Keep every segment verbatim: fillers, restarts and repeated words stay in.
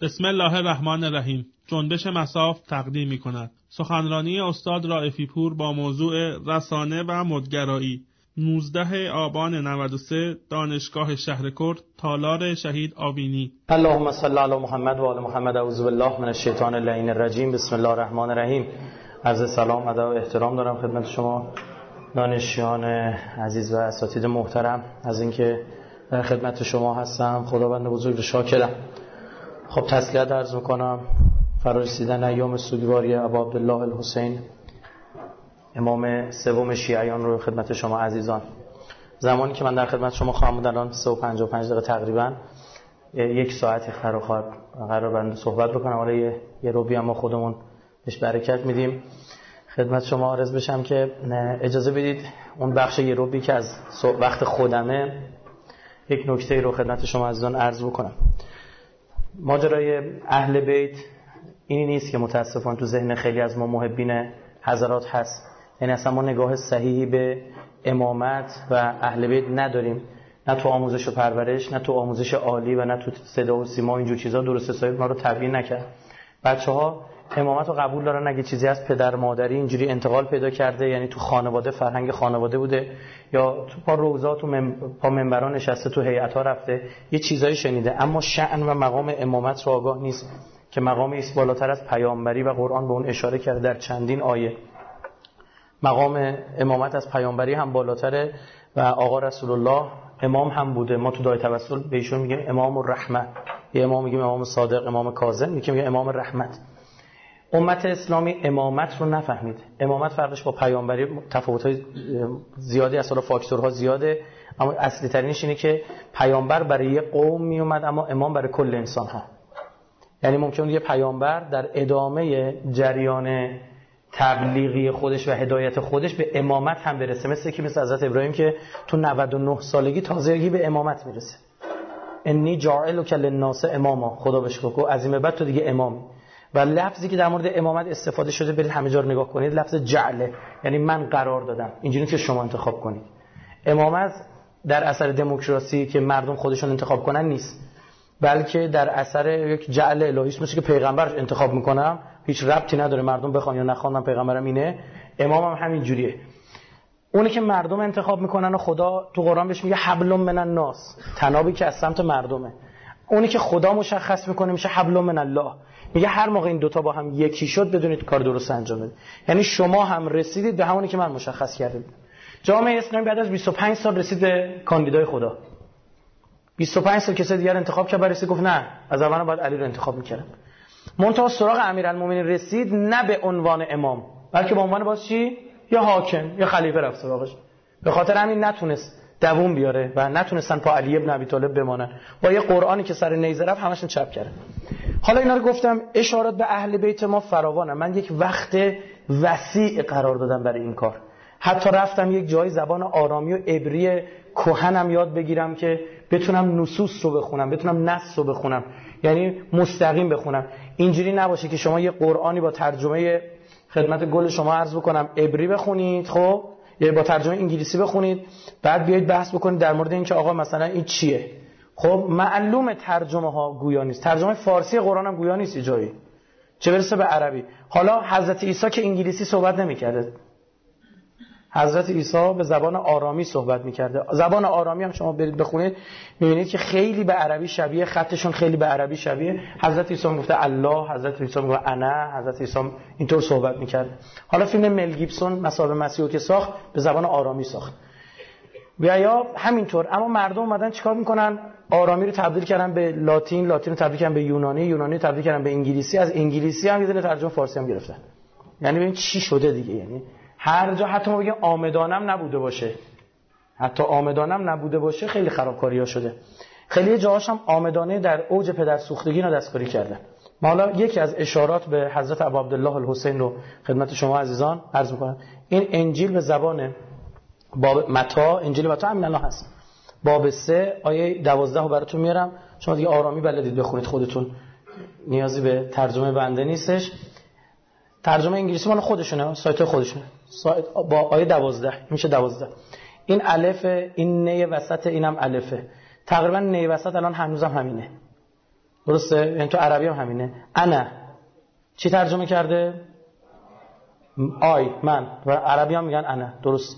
بسم الله الرحمن الرحیم. جنبش مصاف تقدیم می کند سخنرانی استاد رائفی پور با موضوع رسانه و مدگرایی، نوزده آبان نود و سه، دانشگاه شهرکرد، تالار شهید آبینی. اللهم صل علی محمد و آل محمد. اعوذ بالله من الشیطان اللعین الرجیم. بسم الله الرحمن الرحیم. عرض سلام، ادب و احترام دارم خدمت شما دانشجویان عزیز و اساتید محترم از اینکه در خدمت شما هستم. خداوند بزرگ رو شاکرم. خب تسلیت عرض میکنم. فرارسیدن ایام سوگواری ابا عبدالله الحسین امام سوم شیعیان رو خدمت شما عزیزان. زمانی که من در خدمت شما خواهم بود الان سه و پنجاه و پنج دقیقه تقریبا یک ساعتی قرار خواهد قرار بنده صحبت بکنم. حالا یه یه روبی هم ما خودمون بهش برکت میدیم. خدمت شما عرض بشم که اجازه بدید اون بخش یه روبی که از وقت خودمه یک نکته رو خدمت شما عزیزان عرض بکنم. ماجرای اهل بیت اینی نیست که متاسفانه تو ذهن خیلی از ما محبین حضرات هست. یعنی اصلا ما نگاه صحیحی به امامت و اهل بیت نداریم، نه تو آموزش و پرورش، نه تو آموزش عالی و نه تو صدا و سیما. اینجور چیزا درست حسابی ما رو تبیین نکرد. بچه‌ها امامت رو قبول دارن اگه چیزی از پدر مادری اینجوری انتقال پیدا کرده، یعنی تو خانواده، فرهنگ خانواده بوده، یا تو پا روزا تو مم... پا منبران نشسته، تو هیئت‌ها رفته، یه چیزایی شنیده، اما شأن و مقام امامت رو آگاه نیست که مقامی است بالاتر از پیامبری و قرآن به اون اشاره کرده در چندین آیه. مقام امامت از پیامبری هم بالاتره و آقا رسول الله امام هم بوده. ما تو دعای توسل به ایشون میگیم امام الرحمت، یه امام میگیم امام صادق، امام کاظم، میگیم امام رحمت. امت اسلامی امامت رو نفهمید. امامت فرقش با پیامبری تفاوت‌های زیادی است، حالا فاکتورها زیاده، اما اصلی ترینش اینه که پیامبر برای یه قوم می اومد اما امام برای کل انسان ها. یعنی ممکنه یه پیامبر در ادامه جریان تبلیغی خودش و هدایت خودش به امامت هم برسه، مثل که مثل حضرت ابراهیم که تو نود و نه سالگی تازگی به امامت میرسه. انی جاعلک للناس اماما، خدا بهش گفت از این به بعد تو دیگه امامی. و لفظی که در مورد امامت استفاده شده برید همه جا رو نگاه کنید، لفظ جعله، یعنی من قرار دادم، اینجوری که شما انتخاب کنید. امامت در اثر دموکراسی که مردم خودشون انتخاب کنن نیست، بلکه در اثر یک جعل الهی است، مثل که پیغمبر انتخاب میکنم، هیچ ربطی نداره مردم بخوان یا نخوان، من پیغمبرم اینه، امامم هم همین جوریه. اونی که مردم انتخاب میکنن و خدا تو قرآن بهش میگه حبل من الناس، تنابی که از سمت مردمه. اونی که خدا مشخص میکنه میشه حبل من الله. میگه هر موقع این دوتا با هم یکی شد بدونید کار درست انجام بدید. یعنی شما هم رسیدید به همونی که من مشخص کردم. جامعه اسلامی بعد از بیست و پنج سال رسید به کاندیدای خدا. بیست و پنج سال کسی دیگر انتخاب کرد، بررسی گفت نه، از اول باید علی رو انتخاب میکردم. منتها سراغ امیرالمومنین رسید، نه به عنوان امام بلکه به عنوان باز چی؟ یا حاکم یا خلیفه رفت سراغش. به خاطر همین نتونست دووم بیاره و نتونستن پا علی ابن ابی طالب بمانن. با یه قرآنی که سر نیزه رفت همشون چپ کردن. حالا اینا رو گفتم، اشارات به اهل بیت ما فراوانه. من یک وقت وسیع قرار دادم برای این کار. حتی رفتم یک جای زبان آرامی و عبری کهنم یاد بگیرم که بتونم نصوص رو بخونم، بتونم نص رو بخونم، یعنی مستقیم بخونم. اینجوری نباشه که شما یه قرآنی با ترجمه خدمت گل شما عرض بکنم عبری بخونید، خب یا با ترجمه انگلیسی بخونید، بعد بیایید بحث بکنید در مورد این که آقا مثلا این چیه. خب معلومه ترجمه ها گویا نیست، ترجمه فارسی قرآن هم گویا نیست جایی، چه برسه به عربی. حالا حضرت عیسی که انگلیسی صحبت نمی‌کرده، حضرت عیسی به زبان آرامی صحبت می‌کرده. زبان آرامی هم شما برید بخونید می‌بینید که خیلی به عربی شبیه، خطشون خیلی به عربی شبیه. حضرت عیسی گفته الله، حضرت عیسی میگه انا، حضرت عیسی اینطور صحبت می‌کرد. حالا فیلم مل گیبسون مصاب مسیحو که ساخت به زبان آرامی ساخت. یا همینطور، اما مردم اومدن چیکار میکنن؟ آرامی رو تبدیل کردن به لاتین، لاتین رو تبدیل کردن به یونانی، یونانی رو تبدیل کردن به انگلیسی، از انگلیسی هم یه دونه ترجمه فارسی هم گرفتن. یعنی ببین چی شده دیگه. یعنی هر جا حتی ما بگیم آمدانم نبوده باشه، حتی آمدانم نبوده باشه خیلی خرابکاری‌ها شده. خیلی جاهاش هم آمدانه در اوج پدرسوختگی رو دستکاری کردن. ما حالا یکی از اشارات به حضرت ابا عبدالله الحسین رو خدمت شما عزیزان عرض می‌کنم. این انجیل به زبان باب متی، انجیل متی همین الان هست، باب سه آیه دوازده رو براتون میارم. شما دیگه آرامی بلدید بخونید خودتون، نیازی به ترجمه بنده نیستش. ترجمه انگلیسی مال خودشونه، سایت خودشونه. سایت با آیه دوازده میشه دوازده. این الف، این نه وسط، اینم الفه. تقریبا نه وسط الان هنوزم همینه. درسته؟ یعنی تو عربی هم همینه. انا چی ترجمه کرده؟ آی، من. و عربی هم میگن انا. درست.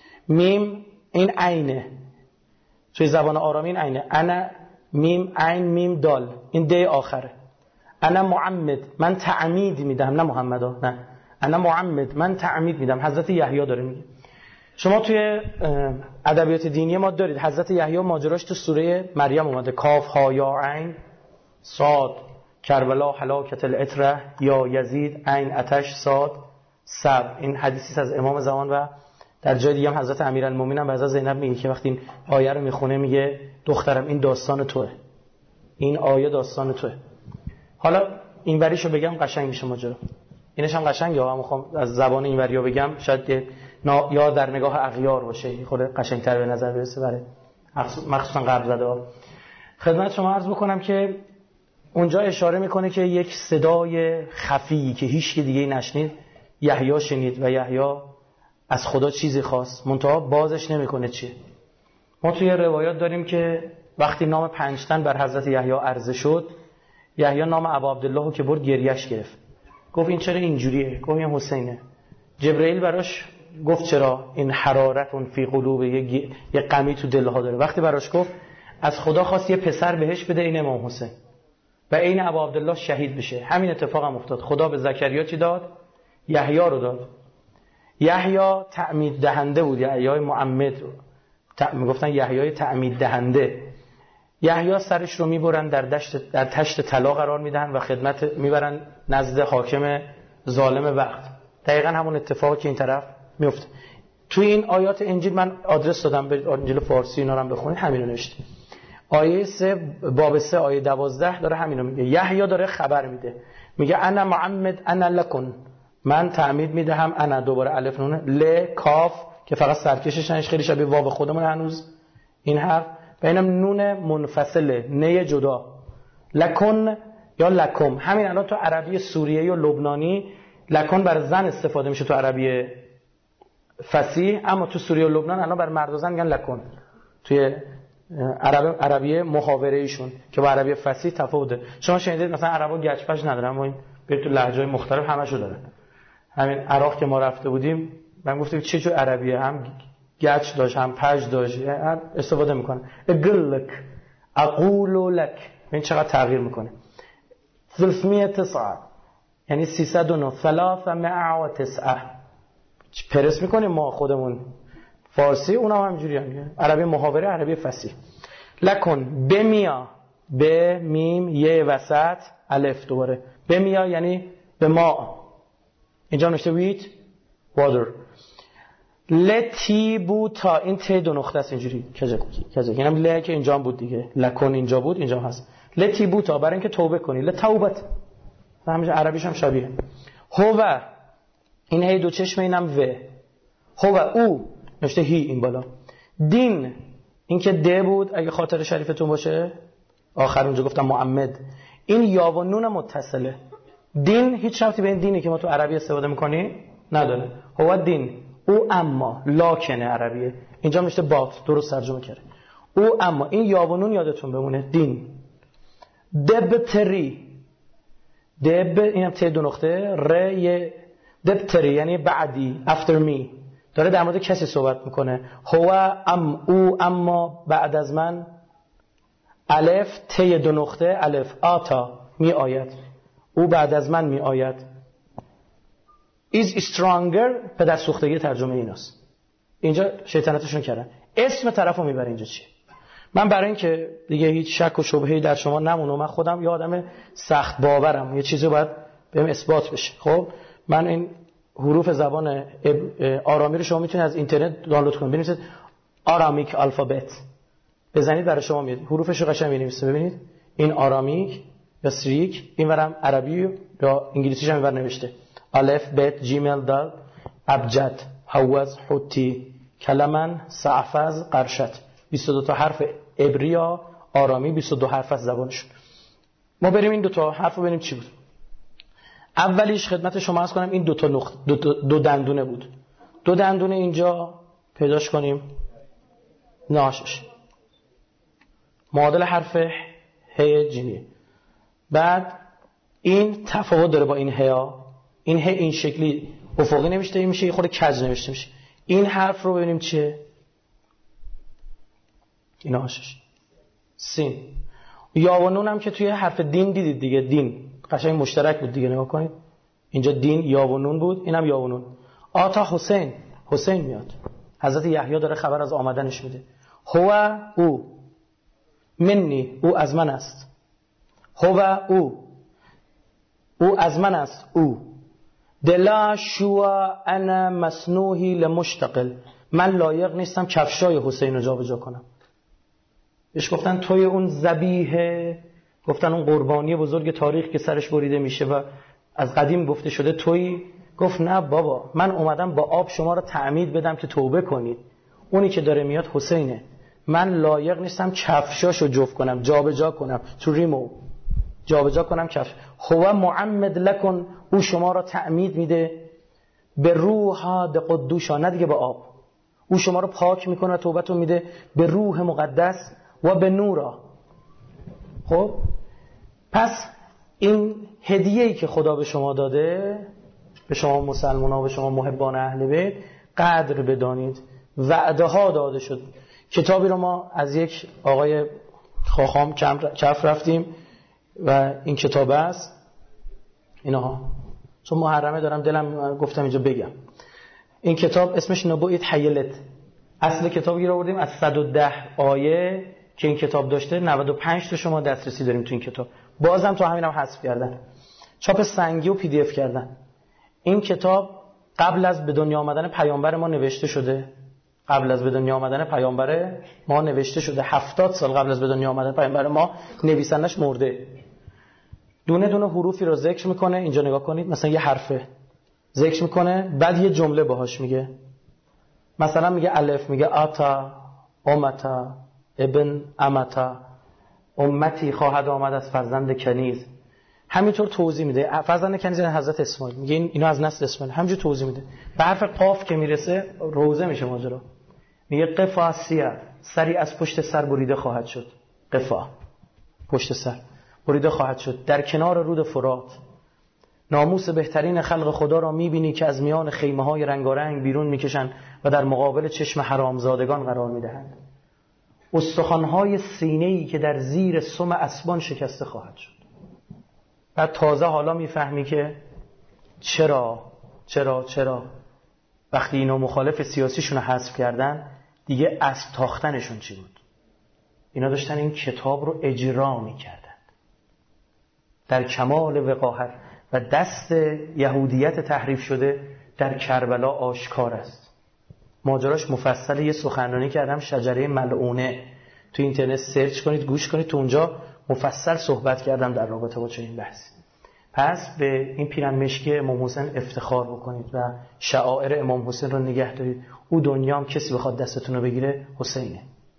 میم این عینه، توی زبان آرامی این عینه. انا میم عین میم دال، این دی آخره. انا معمد، من تعمید میدم، نه محمدا، نه. انا معمد، من تعمید میدم. حضرت یحیی داره میگه. شما توی ادبیات دینی ما دارید حضرت یحیی ماجراش تو سوره مریم اومده. کاف ها یا عین صاد کربلا هلاکت العطره یا یزید عین آتش صاد صبر. این حدیثی از امام زمان و در جای دیگه هم حضرت امیرالمومنین هم حضرت زینب میگه که وقتی این آیه رو میخونه میگه دخترم این داستان توئه، این آیه داستان توئه. حالا این وریشو بگم قشنگ میشه ماجرا، اینش هم قشنگه. ها میخوام از زبان این وریا بگم شاید یا در نگاه اغیار باشه خود قشنگتر به نظر برسه برای مخصوصا غرب زده ها. خدمت شما عرض بکنم که اونجا اشاره میکنه که یک صدای خفی که هیچ دیگه نشنید یحیی شنید و یحیی از خدا چیزی خواست، منتها بازش نمیکنه چیه. ما توی روایات داریم که وقتی نام پنج تن بر حضرت یحیی عرضه شد، یحیی نام ابا عبدالله رو که برد گریش گرفت، گفت این چرا اینجوریه؟ گفت این حسینه. جبرئیل براش گفت چرا؟ این حرارتون فی قلوب، یه غمی تو دلها داره. وقتی براش گفت از خدا خواست یه پسر بهش بده، این امام حسین و این ابا عبدالله شهید بشه. همین اتفاق هم افتاد. خدا به زکریا چی داد؟ یحیی رو داد. یحیی تعمید دهنده بود، یحیی معمد میگفتن یحیی تعمید دهنده. یحیی سرش رو میبرن در دشت در تشت طلا قرار میدن و خدمت میبرن نزد حاکم ظالم وقت. دقیقاً همون اتفاقی که این طرف میفته. توی این آیات انجیل من آدرس دادم به انجیل فارسی، اینا رو هم بخونید، همین رو نوشته. آیه سه باب سه آیه دوازده داره همین رو میگه. یحیی داره خبر میده، میگه انا معمد انا لکن، من تعمید میدهم. انا دوباره الف نون ل کاف که فقط سرکشش نش خیلی شبیه واو خودمون هنوز این حرف، و اینم نون منفصله، نه جدا. لکن یا لکم، همین الان تو عربی سوریه‌ای و لبنانی لکن بر زن استفاده میشه تو عربی فصیح، اما تو سوریه و لبنان الان بر مرد و زن میگن لکن. توی عرب عربی محاوره ایشون که با عربی فصیح تفاوته. شما شنیدید مثلا عربا گچپش ندارن، اما این برید تو لهجه‌های مختلف همشو داره. همین عراق که ما رفته بودیم من گفتم چه جور عربیه، هم گچ داشت هم پژ داشت، استفاده میکنه. اقلک اقول لک، این چقدر تغییر میکنه. سیصد و تسعة یعنی سیصد و نه، ثلاثمائة و تسعة پرس میکنیم ما خودمون فارسی، اونم هم همینجوری هم عربی محاوره، عربی فصیح. لکن بمیا، به میم یه وسط الف دوباره، بمیا یعنی به ما. اینجا نوشته ویت واتر. لتی بوتا، این ت دو نقطه است اینجوری کجا کجا، یعنی ل که اینجا هم بود دیگه، لکن اینجا بود اینجا هست. لتی بوتا برای اینکه توبه کنی، لتوبت همین عربیش هم شبیه. هو این هی دو چشم، اینم و. هو او نوشته هی این بالا. دین این که د بود اگه خاطر شریفتون باشه، آخر اونجا گفتم معمد، این یا و نون متصله. دین هیچ ربطی به این دینی که ما تو عربی استفاده میکنی نداره. هو دین، او اما، لاکنه عربیه، اینجا میشه بات، درست ترجمه کرده. او اما، این یا و نون یادتون بمونه. دین. دبتری، دب اینم ت دو نقطه، ر یه دبتری یعنی بعدی، after me، داره در مورد کسی صحبت میکنه. هو ام او اما بعد از من. الف ت دو نقطه الف آتا می آید، او بعد از من می آید. is stronger پدر سوختگی ترجمه ایناست. اینجا شیطنتشون کردن. اسم طرفو میبره اینجا چیه؟ من برای اینکه دیگه هیچ شک و شبهه‌ای در شما نمونه، من خودم یه آدم سخت باورم، یه چیزی باید بهم اثبات بشه. خب من این حروف زبان آرامی رو شما میتونید از اینترنت دانلود کنید، بنویسید آرامیک الفابت بزنید برای شما میاد، حروفش رو قشنگ می‌نویسه. ببینید این آرامیک یا سریک، اینورم عربی یا انگلیسیش هم اینور نوشته. الف بت جیمیل دال ابجد حوز حوتی کلمن سعفز قرشت. بیست و دو تا حرف عبری آرامی، بیست و دو حرف از زبانشون. ما بریم این دو تا حرف رو ببینیم چی بود. اولیش خدمت شما عرض کنم این دو تا نقطه دو, دو دندونه بود. دو دندونه اینجا پیداش کنیم ناشش معادل حرف ه جیمی. بعد این تفاوت داره با این هیا. این ه این شکلی افقی نوشته میشه، یه خورده کج نوشته میشه. این حرف رو ببینیم چیه. اینا هاشش سین. یا و نون هم که توی حرف دین دیدید دیگه، دین قشنگ مشترک بود دیگه، نگاه کنید اینجا دین یا و نون بود، اینم یا و نون. آتا حسین، حسین میاد، حضرت یحیی داره خبر از آمدنش میده. هو او، منی او از من است، هو او او از من است، او دلا شوا انا مسنوحی لمشتقل، من لایق نیستم کفشای حسین رو جا به جا کنم. بهش گفتن توی اون ذبیحه، گفتن اون قربانی بزرگ تاریخ که سرش بریده میشه و از قدیم گفته شده توی. گفت نه بابا، من اومدم با آب شما رو تعمید بدم که توبه کنید. اونی که داره میاد حسینه، من لایق نیستم کفشاشو جفت کنم، جا به جا کنم، تو ریمو جا به جا کنم کفش. هو معمد لکن، او شما را تعمید میده به روح قدوسا، نه دیگه به آب. او شما رو پاک میکنه، توبتون میده به روح مقدس و به نورا. خب پس این هدیه‌ای که خدا به شما داده، به شما مسلمان‌ها، به شما محبان اهل بیت قدر بدانید. وعده ها داده شد. کتابی رو ما از یک آقای خاخام کف رفتیم و این کتاب است. اینها چون محرمه دارم دلم گفتم اینجا بگم. این کتاب اسمش نبوئت حیلت. اصل کتابی رو آوردیم از صد و ده آیه که این کتاب داشته، نود و پنج تا شما دسترسی داریم تو این کتاب. بازم تو همینم هم حذف کردن، چاپ سنگی و پی دی اف کردن. این کتاب قبل از به دنیا آمدن پیامبر ما نوشته شده. قبل از به دنیا آمدن پیامبر ما نوشته شده. هفتاد سال قبل از به دنیا آمدن پیامبر ما نویسندش مرده. دونه دونه حروفی رو ذکر میکنه. اینجا نگاه کنید، مثلا یه حرفه ذکر میکنه، بعد یه جمله باهاش میگه. مثلا میگه الف، میگه آتا، امتا، ابن امتا، امتی خواهد آمد از فرزند کنیز. همینطور توضیح میده. فرزند کنیز یعنی حضرت اسماعیل، میگه این اینا از نسل اسماعیل. همینجور توضیح میده. به حرف قاف که میرسه روزه میشه ماجرا. میگه قفا سیه، سری از پشت سر بریده خواهد شد. قفا پشت سر بریده خواهد شد در کنار رود فرات. ناموس بهترین خلق خدا را میبینی که از میان خیمه های رنگارنگ بیرون میکشند و در مقابل چشم حرامزادگان قرار میدهند. استخوان‌های سینه‌ای که در زیر سم اسبان شکسته خواهد شد. بعد تازه حالا میفهمی که چرا چرا چرا وقتی اینا مخالف سیاسیشون رو حذف کردن دیگه اسب تاختنشون چی بود؟ اینا داشتن این کتاب رو اجرا میکردن در کمال وقاحت و دست یهودیت تحریف شده در کربلا آشکار است. ماجراش مفصل، یه سخنرانی کردم شجره ملعونه، تو اینترنت سرچ کنید، گوش کنید، تو اونجا مفصل صحبت کردم در رابطه با چنین بحثی. پس به این پیرن مشکی امام حسین افتخار بکنید و شعائر امام حسین رو نگه دارید. او دنیا هم کسی بخواد دستتون رو بگیره حسینه.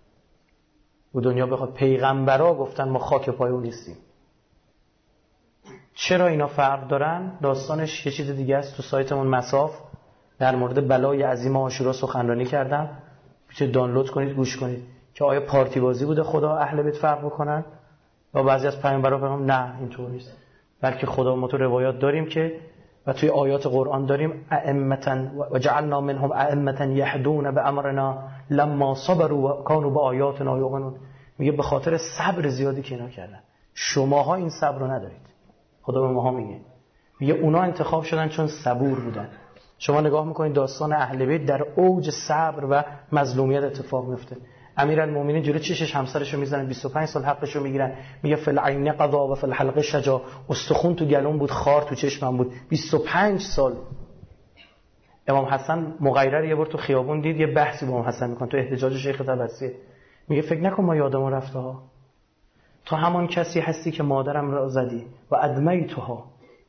او دنیا بخواد، پیغمبرا گفتن ما خاک پای اون نیستیم. چرا اینا فرق دارن؟ داستانش یه چیز دیگه است. تو سایتمون مساف در مورد بلای عظیم عاشورا سخنرانی کردم، میتونید دانلود کنید گوش کنید که آیا پارتی بازی بوده خدا اهل بیت فرق بکنن و بعضی از پیامبرا بگم نه اینطور نیست، بلکه خدا ما تو روایات داریم که و توی آیات قرآن داریم ائمه و جعلنا منهم ائمه یهدون بامرنا لما صبروا و كانوا بآیاتنا یوقنون. میگه به خاطر صبر زیادی که اینا کردن. شماها این صبر رو ندارید. خدا به ماها میگه میگه اونا انتخاب شدن چون صبور بودن. شما نگاه میکنید داستان اهل بیت در اوج صبر و مظلومیت اتفاق میفته. امیرالمومنین جلوی چشش همسرشو میزنن، بیست و پنج سال حقشو میگیرن. میگه فی العین قضا و فی الحلق شجا، استخون تو گلوم بود، خار تو چشمم بود. بیست و پنج سال. امام حسن مغیره یه بار تو خیابون دید، یه بحثی با امام حسن میکنه تو احتجاج شیخ طبرسی. میگه فکر نکن ما یادمون رفته ها، تو همان کسی هستی که مادرم را زدی و ادمیتها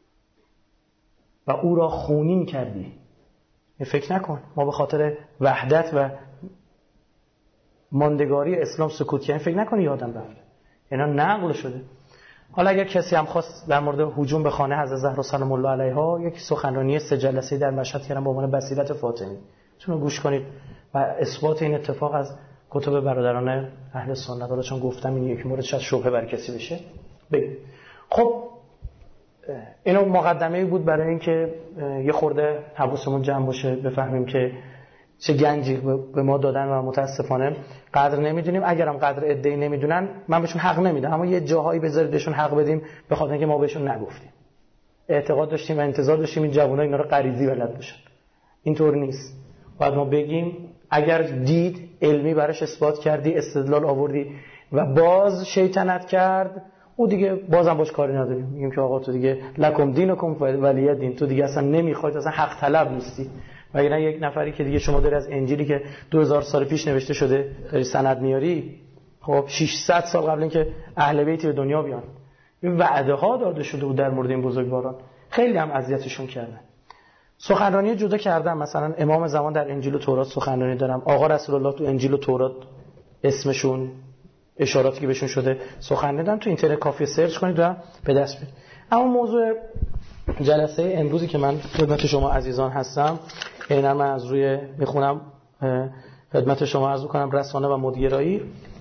و او را خونین کردی. فکر نکن ما به خاطر وحدت و ماندگاری اسلام سکوت کردیم، فکر نکنی یادم رفته. اینا نقل شده. حالا اگر کسی هم خواست در مورد هجوم به خانه حضرت زهرا سلام الله علیها، یک سخنرانی سه جلسه‌ای در مشهد کردم با عنوان بصیرت فاطمی، چون گوش کنید و اثبات این اتفاق از کتب برادران اهل سنت. حالا چون گفتم این یک مورد شاید شبهه بر کسی بشه بگید. خب اینو مقدمه‌ای بود برای اینکه یه خورده حواسمون جمع باشه، بفهمیم که چه گنجی به ما دادن و متاسفانه قدر نمیدونیم. اگرم قدر عده‌ای نمیدونن من بهشون حق نمیدم، اما یه جاهایی بذارید بهشون حق بدیم به خاطر اینکه ما بهشون نگفتیم. اعتقاد داشتیم و انتظار داشتیم این جوونا اینا رو غریزی بلد باشن. اینطور نیست. باید ما بگیم اگر دید، علمی براش اثبات کردی، استدلال آوردی و باز شیطنت کرد، او دیگه بازم باش کاری نداریم. میگیم که آقا تو دیگه لکم دینکم ولی دین، تو دیگه اصلا نمیخواد، اصلا حق طلب نیستی. وگرنه یک نفری که دیگه شما داری از انجیلی که دو هزار سال پیش نوشته شده داری سند میاری، خب ششصد سال قبل اینکه اهل بیت به دنیا بیان این وعده ها داده شده بود در مورد این بزرگواران، خیلی هم اذیتشون کردن. سخنرانی جدا کردم، مثلا امام زمان در انجیل و تورات سخنرانی دارم، آقا رسول الله تو انجیل و تورات اسمشون، اشاراتی که بهشون شده سخنرانی دادم. تو اینترنت کافی سرچ کنید و به دست بیارید. اما موضوع جلسه امروزی که من خدمت شما عزیزان هستم، اینا من از روی میخونم خدمت شما عرض کنم، رسانه و مدیرایی.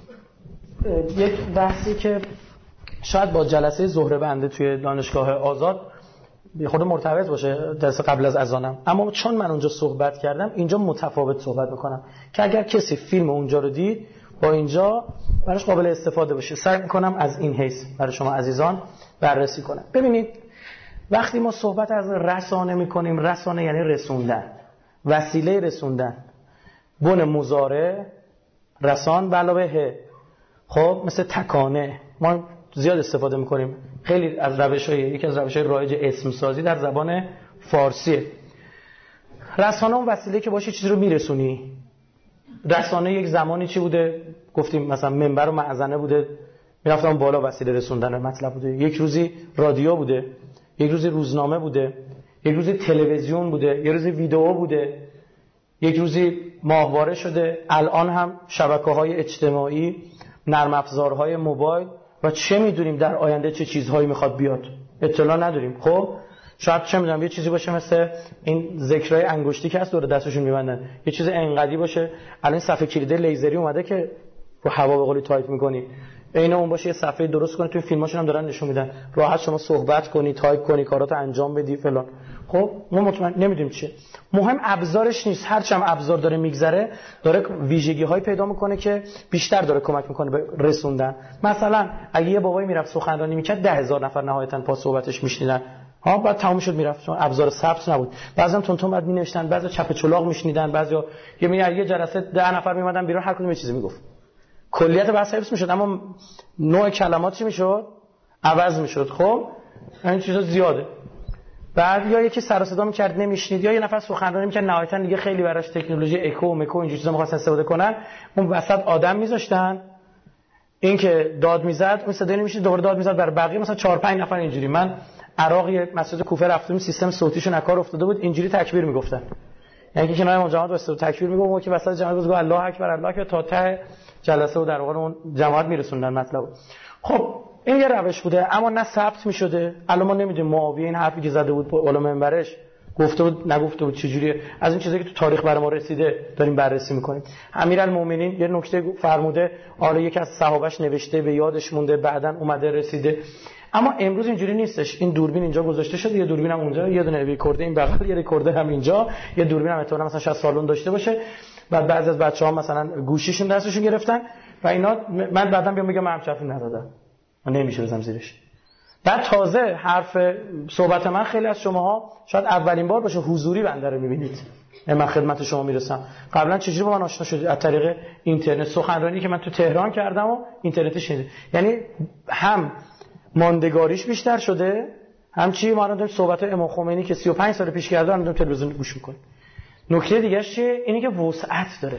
یک بحثی که شاید با جلسه ظهر بنده توی دانشگاه آزاد خود مرتبط باشه، درس قبل از اذانم، اما چون من اونجا صحبت کردم اینجا متفاوت صحبت میکنم که اگر کسی فیلم اونجا رو دید با اینجا براش قابل استفاده باشه. سعی میکنم از این حیث برای شما عزیزان بررسی کنم. ببینید وقتی ما صحبت از رسانه میکنیم، رسانه یعنی رسوندن، وسیله رسوندن، بن مضارع رسان به علاوه ه، خب مثل تکانه ما زیاد استفاده میکنیم. خیلی از روش‌های یکی از روش‌های رایج اسم سازی در زبان فارسیه. رسانه اون وسیله که باشه چیزی رو میرسونی. رسانه یک زمانی چی بوده؟ گفتیم مثلا منبر و معزنه بوده، میرفتم بالا، وسیله رسوندن مطلب بوده. یک روزی رادیو بوده، یک روزی روزنامه بوده، یک روزی تلویزیون بوده، یک روزی ویدئو بوده، یک روزی ماهواره شده. الان هم شبکه‌های اجتماعی، نرم افزارهای موبایل و چه میدونیم در آینده چه چیزهایی میخواد بیاد، اطلاع نداریم. خب شاید چه میدونم یه چیزی باشه مثل این ذکرای انگشتی که هست دور دستشون میبندن، یه چیز انقدی باشه. الان صفحه کلید لیزری اومده که رو هوا به قولی تایپ میکنی، عین اون باشه، یه صفحه درست کنی. توی فیلماشون هم دارن نشون میدن راحت شما صحبت کنی، تایپ کنی، کاراتو انجام بدی فلان. خب ما مطمئن نمیدونیم چیه. مهم ابزارش نیست، هر چم ابزار داره میگذره داره ویژگی‌های پیدا میکنه که بیشتر داره کمک میکنه به رسوندن. مثلا اگه یه بابایی میرفت سخنرانی میکرد ده هزار نفر نهایتاً پاس صحبتش میشنیدن، ها بعد تموم شد میرفت، چون ابزار ثبت نبود. بعضی تون تون بعد مینوشتن، بعضی چپ چلاق میشنیدن، بعضیا یه می یه جلسه ده نفر میومدن بیرون هر کدوم یه چیزی میگفت، کلیت بحث حفظ میشد اما نوع کلمات چی میشد؟ عوض میشد. خب این چیزا زیاده. بعد یا یکی سر و صدا میکرد نمیشنید، یا یه نفر سخنرانی میکرد نهایتا دیگه خیلی براش تکنولوژی اکو مکو اینجور چیزا می‌خواستن استفاده کنن، اون وسط آدم میذاشتن، این که داد میزد اون صدای نمیشید، دوباره داد میزد برای بقیه، مثلا چهار پنج نفر اینجوری. من عراق یه مسجد کوفه رفتم، سیستم صوتیشون نکار افتاده بود، اینجوری تکبیر میگفتن، یعنی که کنار امام جماعت واسه تکبیر میگفت، اون که وسط جماعت بود الله اکبر الله اکبر تا ته جلسه و در واقع اون جماعت میرسوندن مطلب. خب این یه روش بوده، اما نه ثبت میشده. الان ما نمیدونیم معاویه این حرفی که زده بود بالا منبرش گفته بود نگفته بود چجوریه. از این چیزایی که تو تاریخ برای ما رسیده داریم بررسی میکنیم. امیرالمومنین یه نکته فرموده، آره یکی از صحابهش نوشته به یادش مونده، بعداً اومده رسیده. اما امروز اینجوری نیستش. این دوربین اینجا گذاشته شده، یه دوربین هم اونجا، یه دونه ریکورد این بغل، یه ریکوردر هم اینجا، یه دوربین هم احتمالاً مثلا شصت سالون داشته باشه. بعد بعضی از بچه‌ها مثلا گوشیشون دستشون گرفتن و اینا، من بعداً بیام میگم من هم چفی ندادم، من نمیشه بزنم زیرش. بعد تازه حرف صحبت من خیلی از شماها شاید اولین بار باشه حضوری بنده رو میبینید، من خدمت شما میرسم. قبلا چجوری با من آشنا شدید؟ از طریق اینترنت. سخنرانی که من تو تهران کردم و اینترنت شنید، یعنی هم ماندگاریش بیشتر شده، هم چی ما الان صحبت امام خمینی که سی و پنج سال پیش کرده الان تلویزیون گوش میکنیم. نکته دیگه چیه؟ اینی که وسعت داره،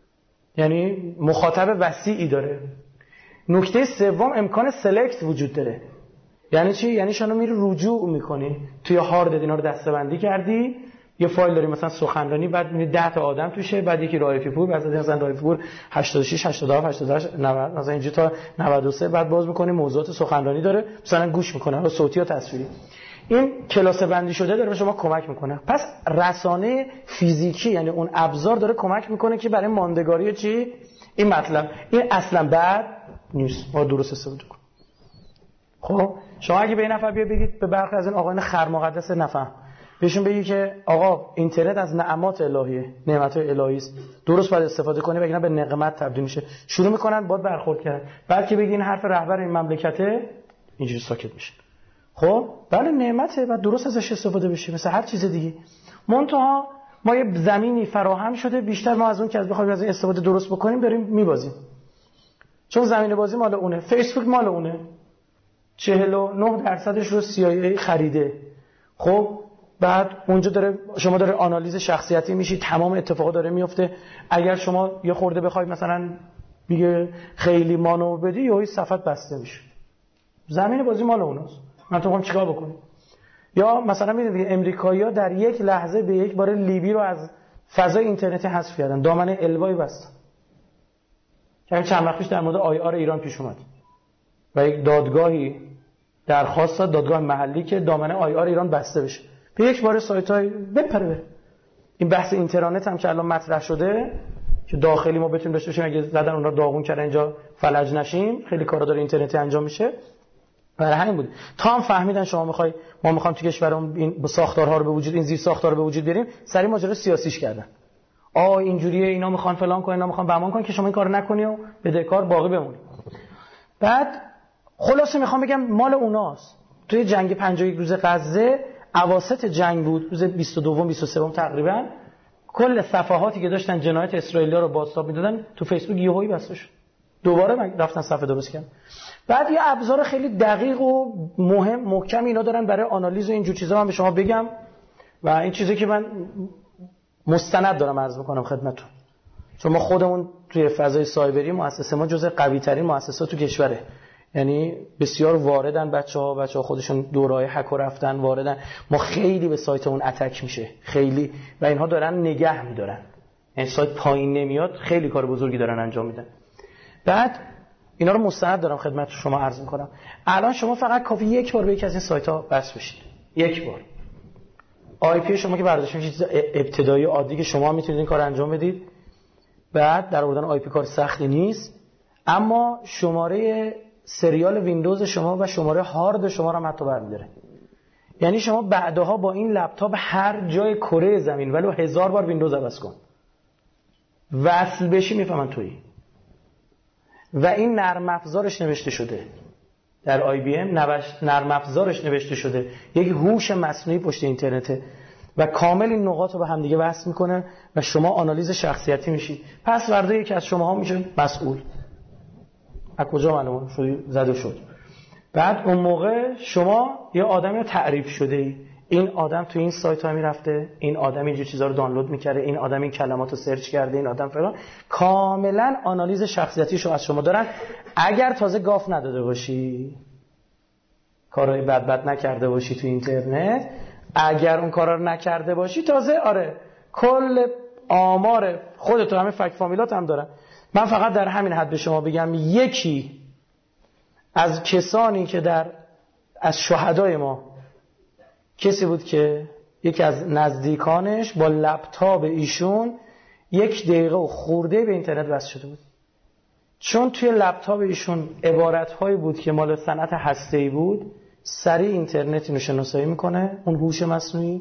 یعنی مخاطب وسیعی داره. نکته سوم امکان سلکت وجود داره. یعنی چی؟ یعنی شما میری رجوع میکنی توی هارد اینا رو دسته‌بندی کردی، یه فایل داری مثلا سخنرانی، بعد میبینی ده تا آدم توشه، بعد یکی رائفی پور، بعد مثلا رائفی پور هشتاد و شش هشتاد و هفت هشتاد و هشت نود مثلا اینجوری تا نود و سه، بعد باز میکنی موضوعات سخنرانی داره مثلا گوش میکنه، حالا صوتی یا تصویری. این کلاسه بندی شده داره به شما کمک میکنه. پس رسانه فیزیکی یعنی اون ابزار داره کمک میکنه که برای ماندگاری چی این مطلب، این اصلا بد نیست، ما درست استفاده کنیم. خب شما اگه به این نفر بیا بگید، به برخی از این آقایان خرمقدس نفهم، بهشون بگی که آقا اینترنت از نعمات الهیه، نعمت‌های الهی است، درست باید استفاده کنی وگرنه به نقمت تبدیل میشه. شروع میکنن باید برخورد کردن. بعد که بگی این حرف رهبر این مملکته، اینجوری ساکت میشه. خب بله نعمته، بعد درست ازش استفاده بشه مثل هر چیز دیگه. منتها ما یه زمینی فراهم شده، بیشتر ما از اون که از بخوایم از این استفاده درست بکنیم داریم میبازیم. چون زمین بازی مال اونه، فیسبوک مال اونه، چهل و نه درصدش رو سی آی ای خریده. خب بعد اونجا داره شما داره آنالیز شخصیتی میشی، تمام اتفاقا داره میفته. اگر شما یه خورده بخواید مثلا دیگه خیلی مانو بدی، یهو صفحه بسته میشه. زمین بازی مال اوناست. من تو میگم چیکار بکنی؟ یا مثلا میدونید امریکایی‌ها در یک لحظه به یک بار لیبی رو از فضای اینترنتی حذف کردن، دامنه الوایی بستن. که چند وقت پیش در مورد آی آر ایران پیش اومد و یک دادگاهی درخواست داد، دادگاه محلی، که دامنه آی آر ایران بسته بشه. به یک بار سایت‌های بپره بره. این بحث اینترنت هم که الان مطرح شده که داخلی ما بتونیم داشته باشیم، اگه زدن اون رو داغون کردن اینجا فلج نشیم، خیلی کارا داره اینترنتی انجام میشه. برای همین بود تا هم فهمیدن شما میخوای ما میخوام تو کشورمون این با ساختارها رو به وجود، این زیر ساختارها رو به وجود بیاریم، سری ماجرا سیاسیش کردن. آ اینجوریه، اینا میخوان فلان کنن، اینا میخوان بهمان کنن که شما این کارو نکنی و بدهکار باقی بمونی. بعد خلاصه میخوام بگم مال اوناست. توی جنگ پنجاه و یک روز غزه اواسط جنگ بود، روز بیست و دو بیست و سه تقریبا، کل صفحاتی که داشتن جنایت اسرائیلیا رو بازتاب میدادن تو فیسبوک یهویی بسته شد. دوباره من رفتن صفحه درست کردن. بعد یه ابزار خیلی دقیق و مهم محکم اینا دارن برای آنالیز و اینجور چیزا. من به شما بگم و این چیزی که من مستند دارم عرض میکنم خدمتتون، چون ما خودمون توی فضای سایبری مؤسسه ما جزء قوی ترین مؤسسات تو کشوره. یعنی بسیار واردن بچه‌ها، بچه‌ها خودشون دورای هک رفتن، واردن. ما خیلی به سایتمون اتک میشه، خیلی، و اینها دارن نگه می‌دارن. این سایت پایین نمیاد، خیلی کار بزرگی دارن انجام میدن. بعد اینا رو مستند دارم خدمت شما عرض می‌کنم. الان شما فقط کافی یک بار به یکی از این سایت‌ها بس بشید. یک بار. آی پی شما که برداشت میشه، چیز ابتدایی عادی که شما میتونید این کارو انجام بدید. بعد در آوردن آی پی کار سختی نیست، اما شماره سریال ویندوز شما و شماره هارد شما رو هم حتی برمی‌داره. یعنی شما بعدها با این لپتاپ هر جای کره زمین ولو هزار بار ویندوز عوض کن، وصل بشی میفهمن تویی. و این نرم افزارش نوشته شده در آی بی ام، نرم افزارش نوشته شده، یک هوش مصنوعی پشت اینترنته و کامل این نقاط رو به هم دیگه وصل میکنه و شما آنالیز شخصیتی میشید. پس فردا یکی از شماها میشه مسئول. از کجا معلومه شدی زده شد؟ بعد اون موقع شما یه آدمی تعریف شده ای، این آدم تو این سایت ها میرفته، این آدم اینجور چیزا رو دانلود میکرده، این آدم این کلمات رو سرچ کرده، این آدم فلان. کاملا آنالیز شخصیتیشو از شما دارن. اگر تازه گاف نداده باشی، کارهای بد بد نکرده باشی تو اینترنت، اگر اون کارا رو نکرده باشی، تازه آره کل آمار خودت همه فک فامیلات هم دارن. من فقط در همین حد به شما بگم، یکی از کسانی که در از شهدای ما کسی بود که یکی از نزدیکانش با لپتاپ ایشون یک دقیقه و خورده به اینترنت وصل شده بود، چون توی لپتاپ ایشون عبارت‌هایی بود که مال صنعت هسته‌ای بود. سریع اینترنت اینو شناسایی میکنه، اون هوش مصنوعی،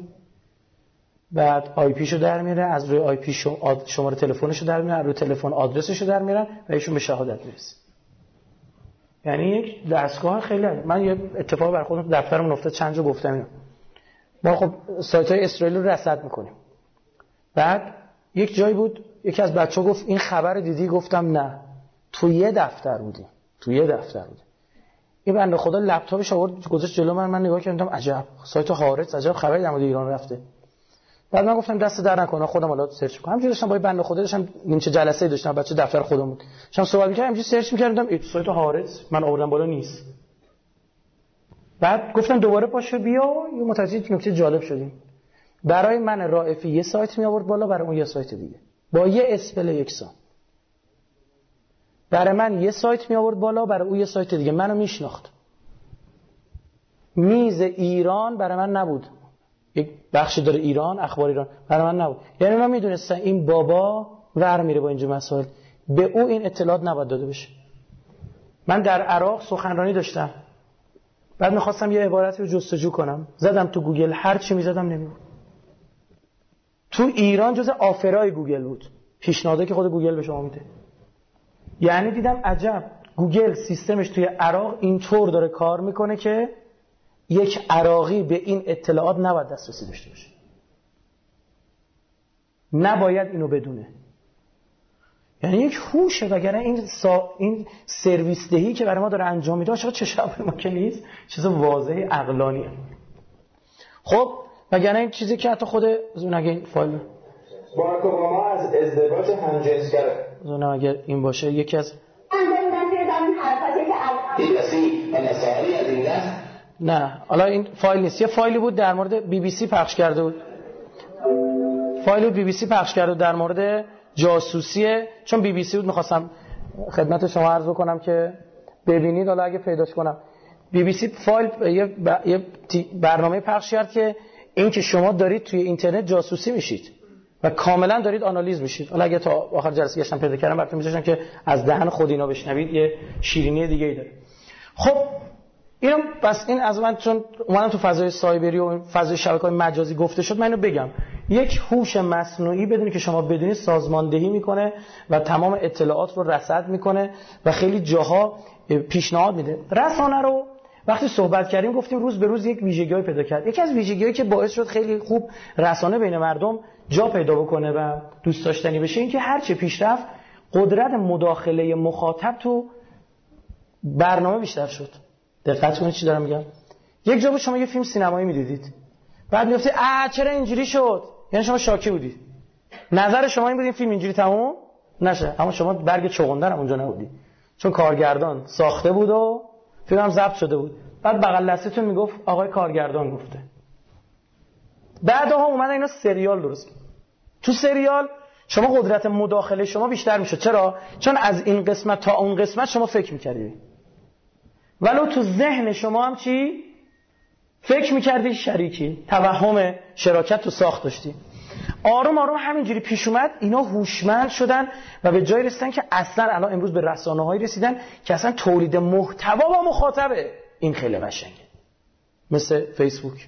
بعد آی پی شو در میاره، از روی آی پی شماره تلفنشو در میاره، روی تلفن آدرسشو در میارن و ایشون به شهادت میرسه. یعنی یک دستگاه خیلی هست. من یه اتفاق بر خودم دفترمون افتاد، چند جا گفتم اینو. ما خب سایت‌های اسرائیل رو رصد میکنیم. بعد یک جایی بود یکی از بچه‌ها گفت این خبر دیدی؟ گفتم نه. تو یه دفتر بودیم. تو یه دفتر بودیم. این بنده خدا لپتاپش آورد گذاشت جلو من، من نگاه کردم عجب سایت هارتس، عجب خبری در مورد ایران رفته. بعد من گفتم دست در نکنه، خودم حالا سرچ کنم. همینجوری داشتم با بنده خدا داشتم این چه جلسه‌ای داشتم، بچه دفتر خودم بود. داشتم صحبت می‌کردم، همینجوری سرچ می‌کردم این سایت هارتس من آوردم بالا نیست. بعد گفتم دوباره پاشو بیا، یه متوجه نکته جالب شدیم. برای من رائفی یه سایت می آورد بالا، برای اون یه سایت دیگه با یه اسپل یکسان. برای من یه سایت می آورد بالا، برای اون یه سایت دیگه. منو میشناخت. میز ایران برای من نبود، یک بخش داره ایران، اخبار ایران برای من نبود. یعنی من میدونستم این بابا ور میره با اینجور مسائل، به او این اطلاعات نباید داده بشه. من در عراق سخنرانی داشتم، بعد میخواستم یه عبارتی رو جستجو کنم، زدم تو گوگل، هر چی میزدم نمیبود. تو ایران جز آفرای گوگل بود، پیشنهاده که خود گوگل به شما میده. یعنی دیدم عجب، گوگل سیستمش توی عراق اینطور داره کار میکنه که یک عراقی به این اطلاعات نباید دسترسی داشته باشه، نباید اینو بدونه. یعنی یک هوشه، وگرنه این سا... این سرویس دهی که برای ما داره انجام میده چرا چه شب ما که نیست، چیز واضح عقلانیه. خب وگرنه این چیزی که حتی خود اون اگه این فایل باراک اوباما از ازدواج همجنسگره، اون اگه این باشه یکی از نه حالا این فایل نیست، یه فایلی بود در مورد بی بی سی پخش کرده بود، فایل بی بی سی پخش کرده بود در مورد جاسوسیه، چون بی بی سی بود میخواستم خدمت شما عرض بکنم که ببینید، حالا اگه پیداش کنم. بی بی سی فایل یه, ب... یه برنامه پخش کرد که این که شما دارید توی اینترنت جاسوسی میشید و کاملا دارید آنالیز میشید. حالا اگه تا آخر جلسه گشتم پیدا کردم براتون میذاشتم که از دهن خود اینا بشنوید، یه شیرینی دیگه ای داره. خب اینو بس این از من چون اومدم تو فضای سایبری و فضای شبکه‌های مجازی گفته شد، من اینو بگم. یک هوش مصنوعی بدونی که شما بدونید سازماندهی میکنه و تمام اطلاعات رو رصد میکنه و خیلی جاها پیشنهاد میده. رسانه رو وقتی صحبت کردیم گفتیم روز به روز یک ویژگی‌ای پیدا کرد. یکی از ویژگی‌هایی که باعث شد خیلی خوب رسانه بین مردم جا پیدا بکنه و دوست داشتنی بشه این که هر چه پیشرفت قدرت مداخله مخاطب تو برنامه بیشتر شد. دقت کنید چی دارم میگم. یک جا بود شما یه فیلم سینمایی میدیدید، بعد میگفتید آ چرا اینجوری شد، یعنی شما شاکی بودید. نظر شما این بود این فیلم اینجوری تموم نشه، اما شما برگ چغندر هم اونجا نبودی، چون کارگردان ساخته بود و فیلم هم ضبط شده بود. بعد بغل دستتون میگفت آقای کارگردان گفته. بعدها اومدن اینا سریال درست. تو سریال شما قدرت مداخله شما بیشتر میشد. چرا؟ چون از این قسمت تا اون قسمت شما فکر میکردید، ولو تو ذهن شما هم چی فکر میکردی شریکی، توهم شراکت تو ساخت داشتی. آروم آروم همینجوری پیش اومد، اینا هوشمند شدن و به جای رسیدن که اصلا الان امروز به رسانه‌هایی رسیدن که اصلا تولید محتوا با مخاطبه. این خیلی قشنگه، مثل فیسبوک.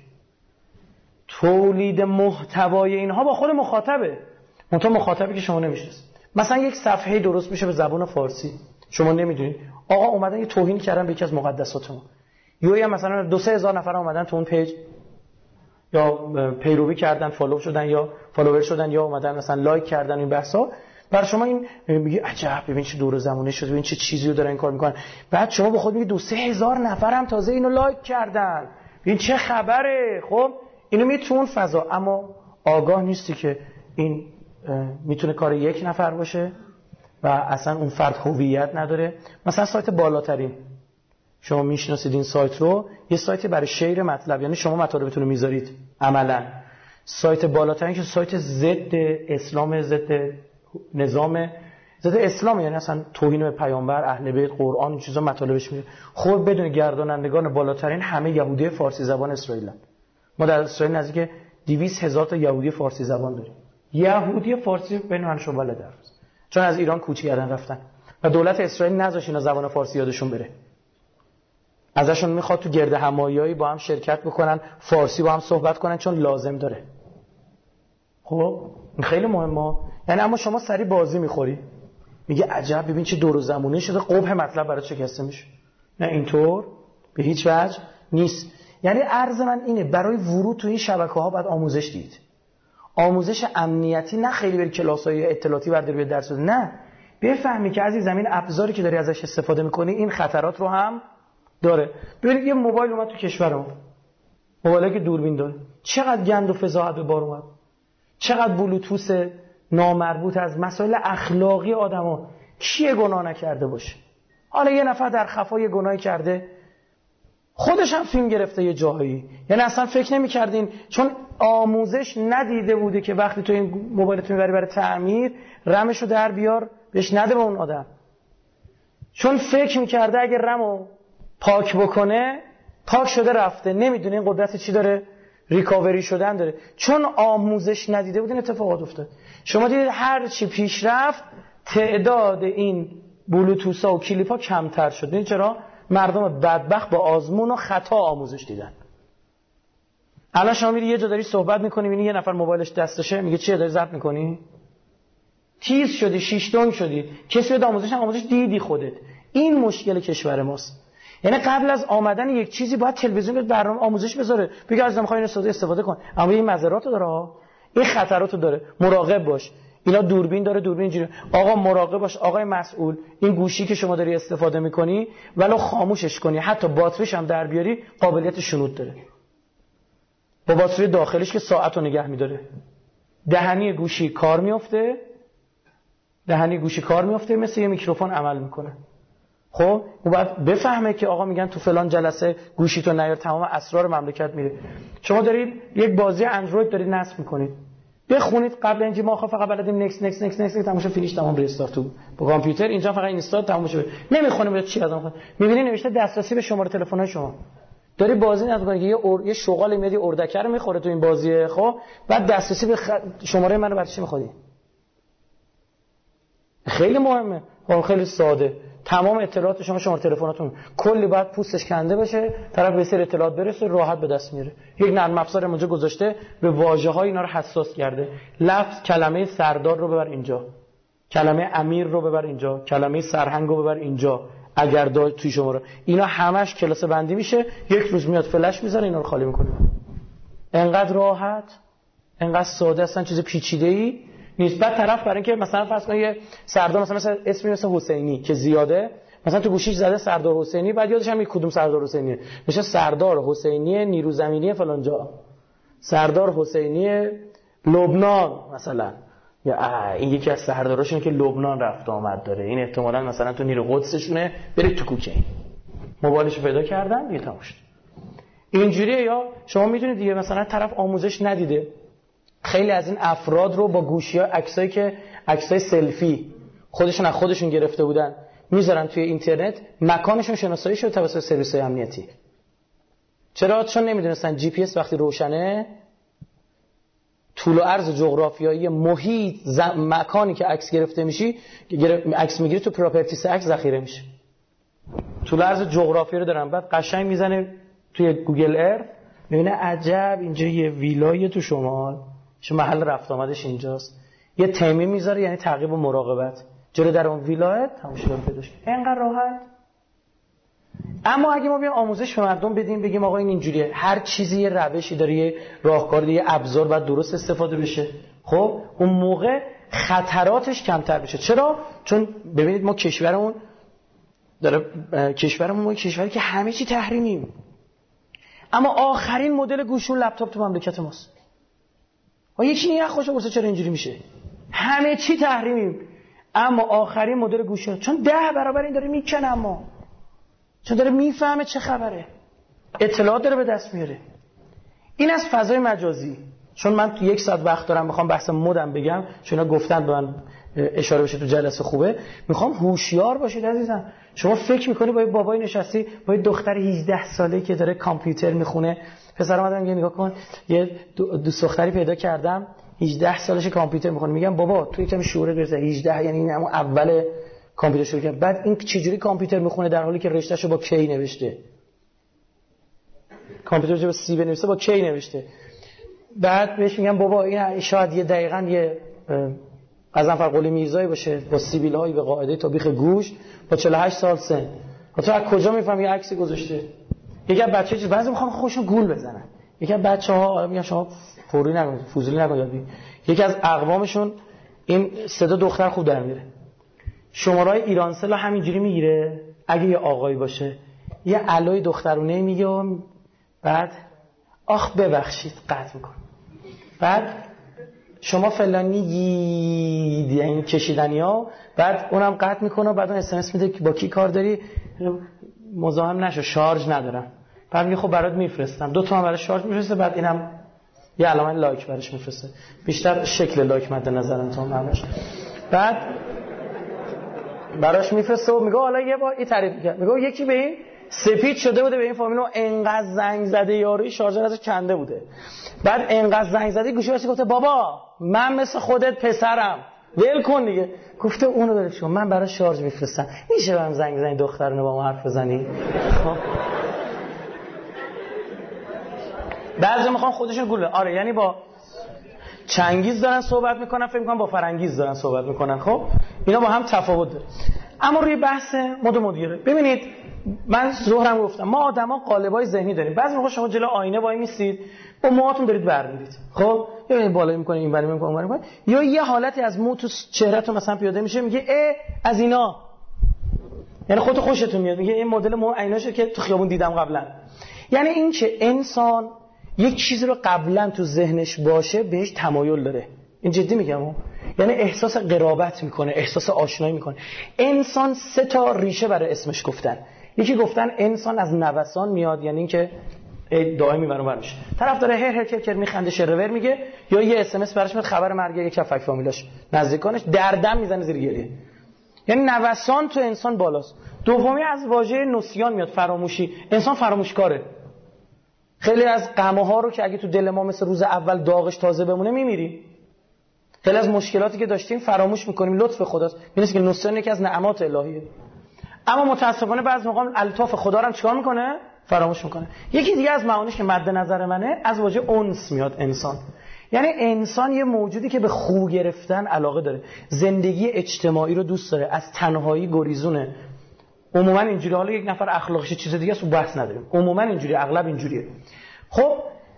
تولید محتوای اینها با خود مخاطبه، منتها مخاطبی که شما نمیشناسید. مثلا یک صفحه درست میشه به زبان فارسی، شما نمیدونید، آقا اومدن یه توهین کردن به یکی از مقدساتمون، یا یا مثلا دو سه هزار نفر اومدن تو اون پیج یا پیروی کردن، فالو شدن یا فالوور شدن یا اومدن مثلا لایک کردن این بحثا، بر شما این میگه عجب ببین چه دور زمونه شده، ببین چه چیزی رو دارن این کار میکنن. بعد شما به خود میگی دو سه هزار نفر هم تازه اینو لایک کردن، این چه خبره. خب اینو میتون فضا، اما آگاه نیستی که این میتونه کار یک نفر باشه و اصلا اون فرد هویت نداره. مثلا سایت بالاترین، شما میشناسید این سایت رو، یه سایت برای شیر مطلب، یعنی شما مطالبتون رو میذارید عملا. سایت بالاترین که سایت ضد اسلام، ضد نظام، ضد اسلام، یعنی اصلا توهین به پیامبر، اهل بیت، قرآن، این چیزا مطالبش میره. خب بدون گردانندگان بالاترین همه یهودی فارسی زبان اسرائیلن. ما در اسرائیل نزدیک دویست هزار تا یهودی فارسی زبان داریم. یهودی فارسی بین من شما بلد درس، چون از ایران کوچ کردن رفتن و دولت اسرائیل نذاشت اینا زبان فارسی یادشون بره. ازشون میخواد تو گرد هماییایی با هم شرکت بکنن، فارسی با هم صحبت کنن، چون لازم داره. خب این خیلی مهمه. یعنی اما شما سری بازی میخوری، میگه عجب ببین چه دور و زمونه شده، قبح مطلب برات شکسته میشه. نه اینطور به هیچ وجه نیست. یعنی عرض من اینه، برای ورود تو این شبکه‌ها باید آموزش دید. آموزش امنیتی، نه خیلی بری کلاس‌های اطلاعاتی برداری به درس بده، نه بفهمی که عزیز زمین ابزاری که داری ازش استفاده می‌کنی این خطرات رو هم داره. ببینید یه موبایل اومد تو کشورمون، موبایلی که دوربین داره، چقدر گند و فضاحت به بار اومد، چقدر بلوتوث نامربوط از مسائل اخلاقی آدما. کیه گناه نکرده باشه؟ حالا یه نفر در خفا یه گناهی کرده، خودش هم فیلم گرفته یه جایی، یعنی اصلا فکر نمی‌کردین، چون آموزش ندیده بوده که وقتی تو این موبایلت میبری برای تعمیر رمشو در بیار بهش نده به اون آدم، چون فکر می‌کرده اگه رمو پاک بکنه پاک شده رفته، نمیدونه این قدرت چی داره، ریکاوری شدن داره. چون آموزش ندیده بود این اتفاقات افتاد. شما دیدید هر چی پیش رفت تعداد این بلوتوثا و کلیپا کمتر شد. این چرا؟ مردم بدبخت با آزمون و خطا آموزش دیدن. الان شما میری یه جا داری صحبت میکنی میبینی یه نفر موبایلش دستشه، میگه چیه داری ضبط میکنی؟ تیز شدی، شیش تن شدی. کسی بهت آموزش آموزش دیدی خودت. این مشکل کشور ماست. یعنی قبل از آمدن یک چیزی باید تلویزیون به برنامه آموزش بذاره، بگه عزیزم می‌خوای اینو استفاده کن، اما این مضرات داره ها، این خطرات داره، مراقب باش. اینا دوربین داره، دوربین اینجوری. آقا مراقب باش، آقای مسئول، این گوشی که شما داری استفاده می‌کنی ولو خاموشش کنی، حتی باتریش هم در بیاری، قابلیت شنود داره. با باتری داخلیش که ساعتو نگه می‌داره. دهنی گوشی کار می‌افته، دهنی گوشی کار می‌افته، مثل یه میکروفون عمل می‌کنه. خب اون باید بفهمه که آقا میگن تو فلان جلسه گوشی تو نیار، تمام اسرار مملکت میره. شما دارید یک بازی اندروید دارید نصب میکنید، بخونید قبل اینجا ما فقط بلدیم نکس نکس نکس نکس تمام شد، فینیش تمام، ریستارت تو با کامپیوتر، اینجا فقط اینستال تمام شد، نمیخونه بهت چی ازم. میبینی نوشته دسترسی به شماره تلفن شما، داری بازی نصب میکنی، یه اور... یه شغال میادی اردکه رو میخوره تو این بازی، خب بعد دسترسی به خ... شماره منو برای چی میخوادی؟ خیلی مهمه، خب خیلی ساده. تمام اطلاعات شما شماره تلفنتون کلی باید پوستش کنده بشه، طرف به سر اطلاعات برسه، راحت به دست میاره. یک نرم افزار اونجا گذاشته به واژه‌های اینا رو حساس کرده. لفظ کلمه سردار رو ببر اینجا، کلمه امیر رو ببر اینجا، کلمه سرهنگ رو ببر اینجا، اگر داد توی شماره اینا همش کلاسه بندی میشه، یک روز میاد فلش میذاره اینا رو خالی میکنه. انقدر راحت، انقدر ساده، اصلا چیز پیچیده‌ای نیست. بعد طرف برای اینکه مثلا فرض کن یه سردار مثلا مثلا اسمی مثل حسینی که زیاده، مثلا تو گوشیش زده سردار حسینی، بعد یادش هم کدوم سردار حسینیه، میشه سردار حسینی نیرو زمینی فلان جا، سردار حسینی لبنان مثلا، یا این یکی از سرداراشونه که لبنان رفت آمد داره، این احتمالاً مثلا تو نیرو قدسشونه، برید تو کوچه این موبایلشو پیدا کردن دیگه تموم شد. اینجوریه. یا شما میدونید دیگه مثلا طرف آموزش ندیده، خیلی از این افراد رو با گوشی‌ها عکسایی که عکسای سلفی خودشون از خودشون گرفته بودن میذارن توی اینترنت، مکانشون شناسایی شده توسط سرویس‌های امنیتی. چرا؟ چون نمیدونستن جی پی اس وقتی روشنه، طول و عرض جغرافیایی محیط مکانی که عکس گرفته میشی، عکس میگیری تو پراپرتیس عکس ذخیره میشه. طول و عرض جغرافیایی رو دارن، بعد قشنگ میزنه توی گوگل ارث، میبینه عجب اینجا یه ویلای تو شمال، چه محل رفت آمدش اینجاست، یه تیمی میذاره، یعنی تعقیب و مراقبت جلو در اون ویلایت تمام شد پیداش. اینقدر راحت. اما اگه ما بیایم آموزش به مردم بدیم، بگیم آقا این اینجوریه، هر چیزی یه روشی داره، یه راهکاری، یه ابزار باید درست استفاده بشه، خب اون موقع خطراتش کمتر بشه. چرا؟ چون ببینید ما کشورمون داره، کشورمون ما کشوری که همه چی تحریمیم، اما آخرین مدل گوشی و لپتاپ تو مملکت ماست. و یکی نیه خوشو برسه چرا اینجوری میشه؟ همه چی تحریمیم، اما آخرین مدل گوشی، چون ده برابر این داره میکنه، اما چون داره میفهمه چه خبره، اطلاعات داره به دست میاره. این از فضای مجازی. چون من تو یک ساعت وقت دارم میخوام بحث مدم بگم، چون اینا گفتن به من اشاره بشه تو جلسه خوبه، میخوام هوشیار باشید عزیزم. شما فکر میکنی با یه بابای نشستی با یه دختر هجده ساله که داره کامپیوتر میخونه، پسرم اومدم میگه نگاه کن یه دوست دختری پیدا کردم هجده سالشه کامپیوتر میخونه، میگم بابا تو یکم شعور برسه، هجده یعنی این همون اول کامپیوتر شروع کرد، بعد این چجوری کامپیوتر میخونه در حالی که رشتهشو با کی نوشته، کامپیوترشو با سی بنویسه با کی نوشته. بعد بهش میگم بابا این شاید یه دقیقاً یه غضنفر قلی میرزایی باشه با سیبیل‌هایی به قاعده تابیخ گوشت با چهل و هشت سال سن. تو از کجا میفهمی یه عکسی گذاشته؟ یکی از بچه‌ها چیز بعضی میخوان خودشون گول بزنن، یکی از بچه‌ها میگن شما فوری نگید، فوزولی نگید، یکی از اقوامشون این صدا دختر خوب در میاره، شماره‌های ایرانسل همینجوری میگیره، اگه یه آقایی باشه یه علای دخترونه میگه، بعد آخ ببخشید قطع میکنه، بعد شما فلانی گید این کشیدنی ها، بعد اونم قطع میکنه، بعد اون اس ام اس میده که با کی کار داری، مزاحم نشو شارژ ندارم، بعد میگه خب برات میفرستم، دو تا هم برای شارژ میفرسته، بعد اینم یه علامت لایک براش میفرسته، بیشتر شکل لایک مد نظرم تو همش، بعد براش میفرسته و میگه حالا یه بار این تعریف میکنه، میگه یکی به این سپید شده بوده به این فامیل و انقدر زنگ زده یاروی شارژر ازش کنده بوده، بعد انقدر زنگ زده گوشی واسه گفته بابا من مثل خودت پسرم، ول کن دیگه. گفته اونو ولش کن، من برای شارژ میفرستم، میشه برام زنگ بزنی دخترونو با ما حرف بزنی؟ بعضی میخوان خودشون گوله. آره یعنی با چنگیز دارن صحبت میکنن، فکر میکنن با فرنگیز دارن صحبت میکنن. خب اینا با هم تفاوت داره. اما روی بحث مد مدیره ببینید، من ظهرم گفتم ما آدما قالبای ذهنی داریم. بعضی موقع شما جلو آینه وای میسید با موهاتون دارید برمی‌دارید، خب یا این بالا میکنه این ولی میکنه اون میکنه، یا یه حالتی از مو تو چهرهتون مثلا پیاده میشه، میگه اه از اینا، یعنی خودت خوشتون میاد، میگه این مدل مو عیناشه که تو خیابون دیدم قبلا. یعنی این که انسان یک چیزی رو قبلا تو ذهنش باشه بهش تمایل داره. این جدی میگم. یعنی احساس قرابت میکنه، احساس آشنایی میکنه. انسان سه تا ریشه برای اسمش گفتن. یکی گفتن انسان از نوسان میاد، یعنی اینکه دائمی برام برمیشه، طرف داره هر هر کر میخنده شرور میگه، یا یه اس ام اس براش میاد خبر مرگ یک فک فامیلاش نزدیکانش دردم میزنه زیر گریه. یعنی نوسان تو انسان بالاست. دومی از واژه نسیان میاد، فراموشی. انسان فراموشکاره. خیلی از غم‌ها رو که اگه تو دل ما مثل روز اول داغش تازه بمونه میمیریم. خیلی از مشکلاتی که داشتیم فراموش میکنیم، لطف خداست. می‌دونید که نسیان یکی از نعمات الهیه. اما متاسفانه بعضی موقع الطاف خدا رو هم چیکار میکنه؟ فراموش میکنه. یکی دیگه از معانیش که مد نظر منه از واژه انس میاد، انسان. یعنی انسان یه موجودی که به خو گرفتن علاقه داره، زندگی اجتماعی رو دوست داره، از تنهایی گریزونه. عموما اینجوری، حالا یک نفر اخلاقش چیز دیگه است و بحث نداریم، عموما اینجوری، اغلب اینجوریه. خب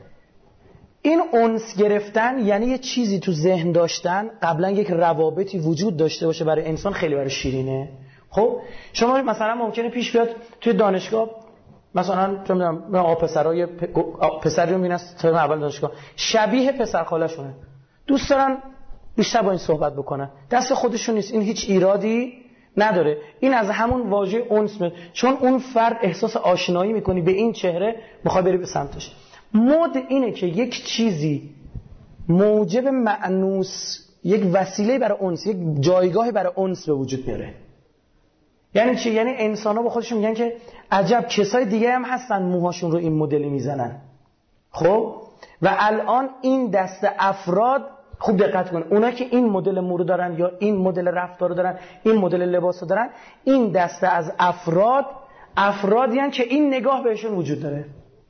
این انس گرفتن یعنی یه چیزی تو ذهن داشتن، قبلا یک روابطی وجود داشته باشه، برای انسان خیلی برای شیرینه. خب شما مثلا ممکنه پیش بیاد توی دانشگاه، مثلا چه می‌دونم آ پسرای پسری رو می‌بینن ترم اول دانشگاه شبیه پسر خاله‌شونه، دوست دارن بیشتر با این صحبت بکنن، دست خودشون نیست، این هیچ ایرادی نداره. این از همون واژه انس میاد، چون اون فرد احساس آشنایی می‌کنی به این چهره، می‌خوای بری به سمتش. مد اینه که یک چیزی موجب مأنوس، یک وسیله برای انس، یک جایگاهی برای انس به وجود میاره. یعنی چی؟ یعنی انسان‌ها با خودشون میگن که عجب کسای دیگه هم هستن موهاشون رو این مدلی میزنن. خب و الان این دست افراد، خوب دقت کن، اونا که این مدل مو رو دارن یا این مدل رفتار رو دارن، این مدل لباس رو دارن، این دسته از افراد افرادی هستن که این نگاه بهشون وجود داره.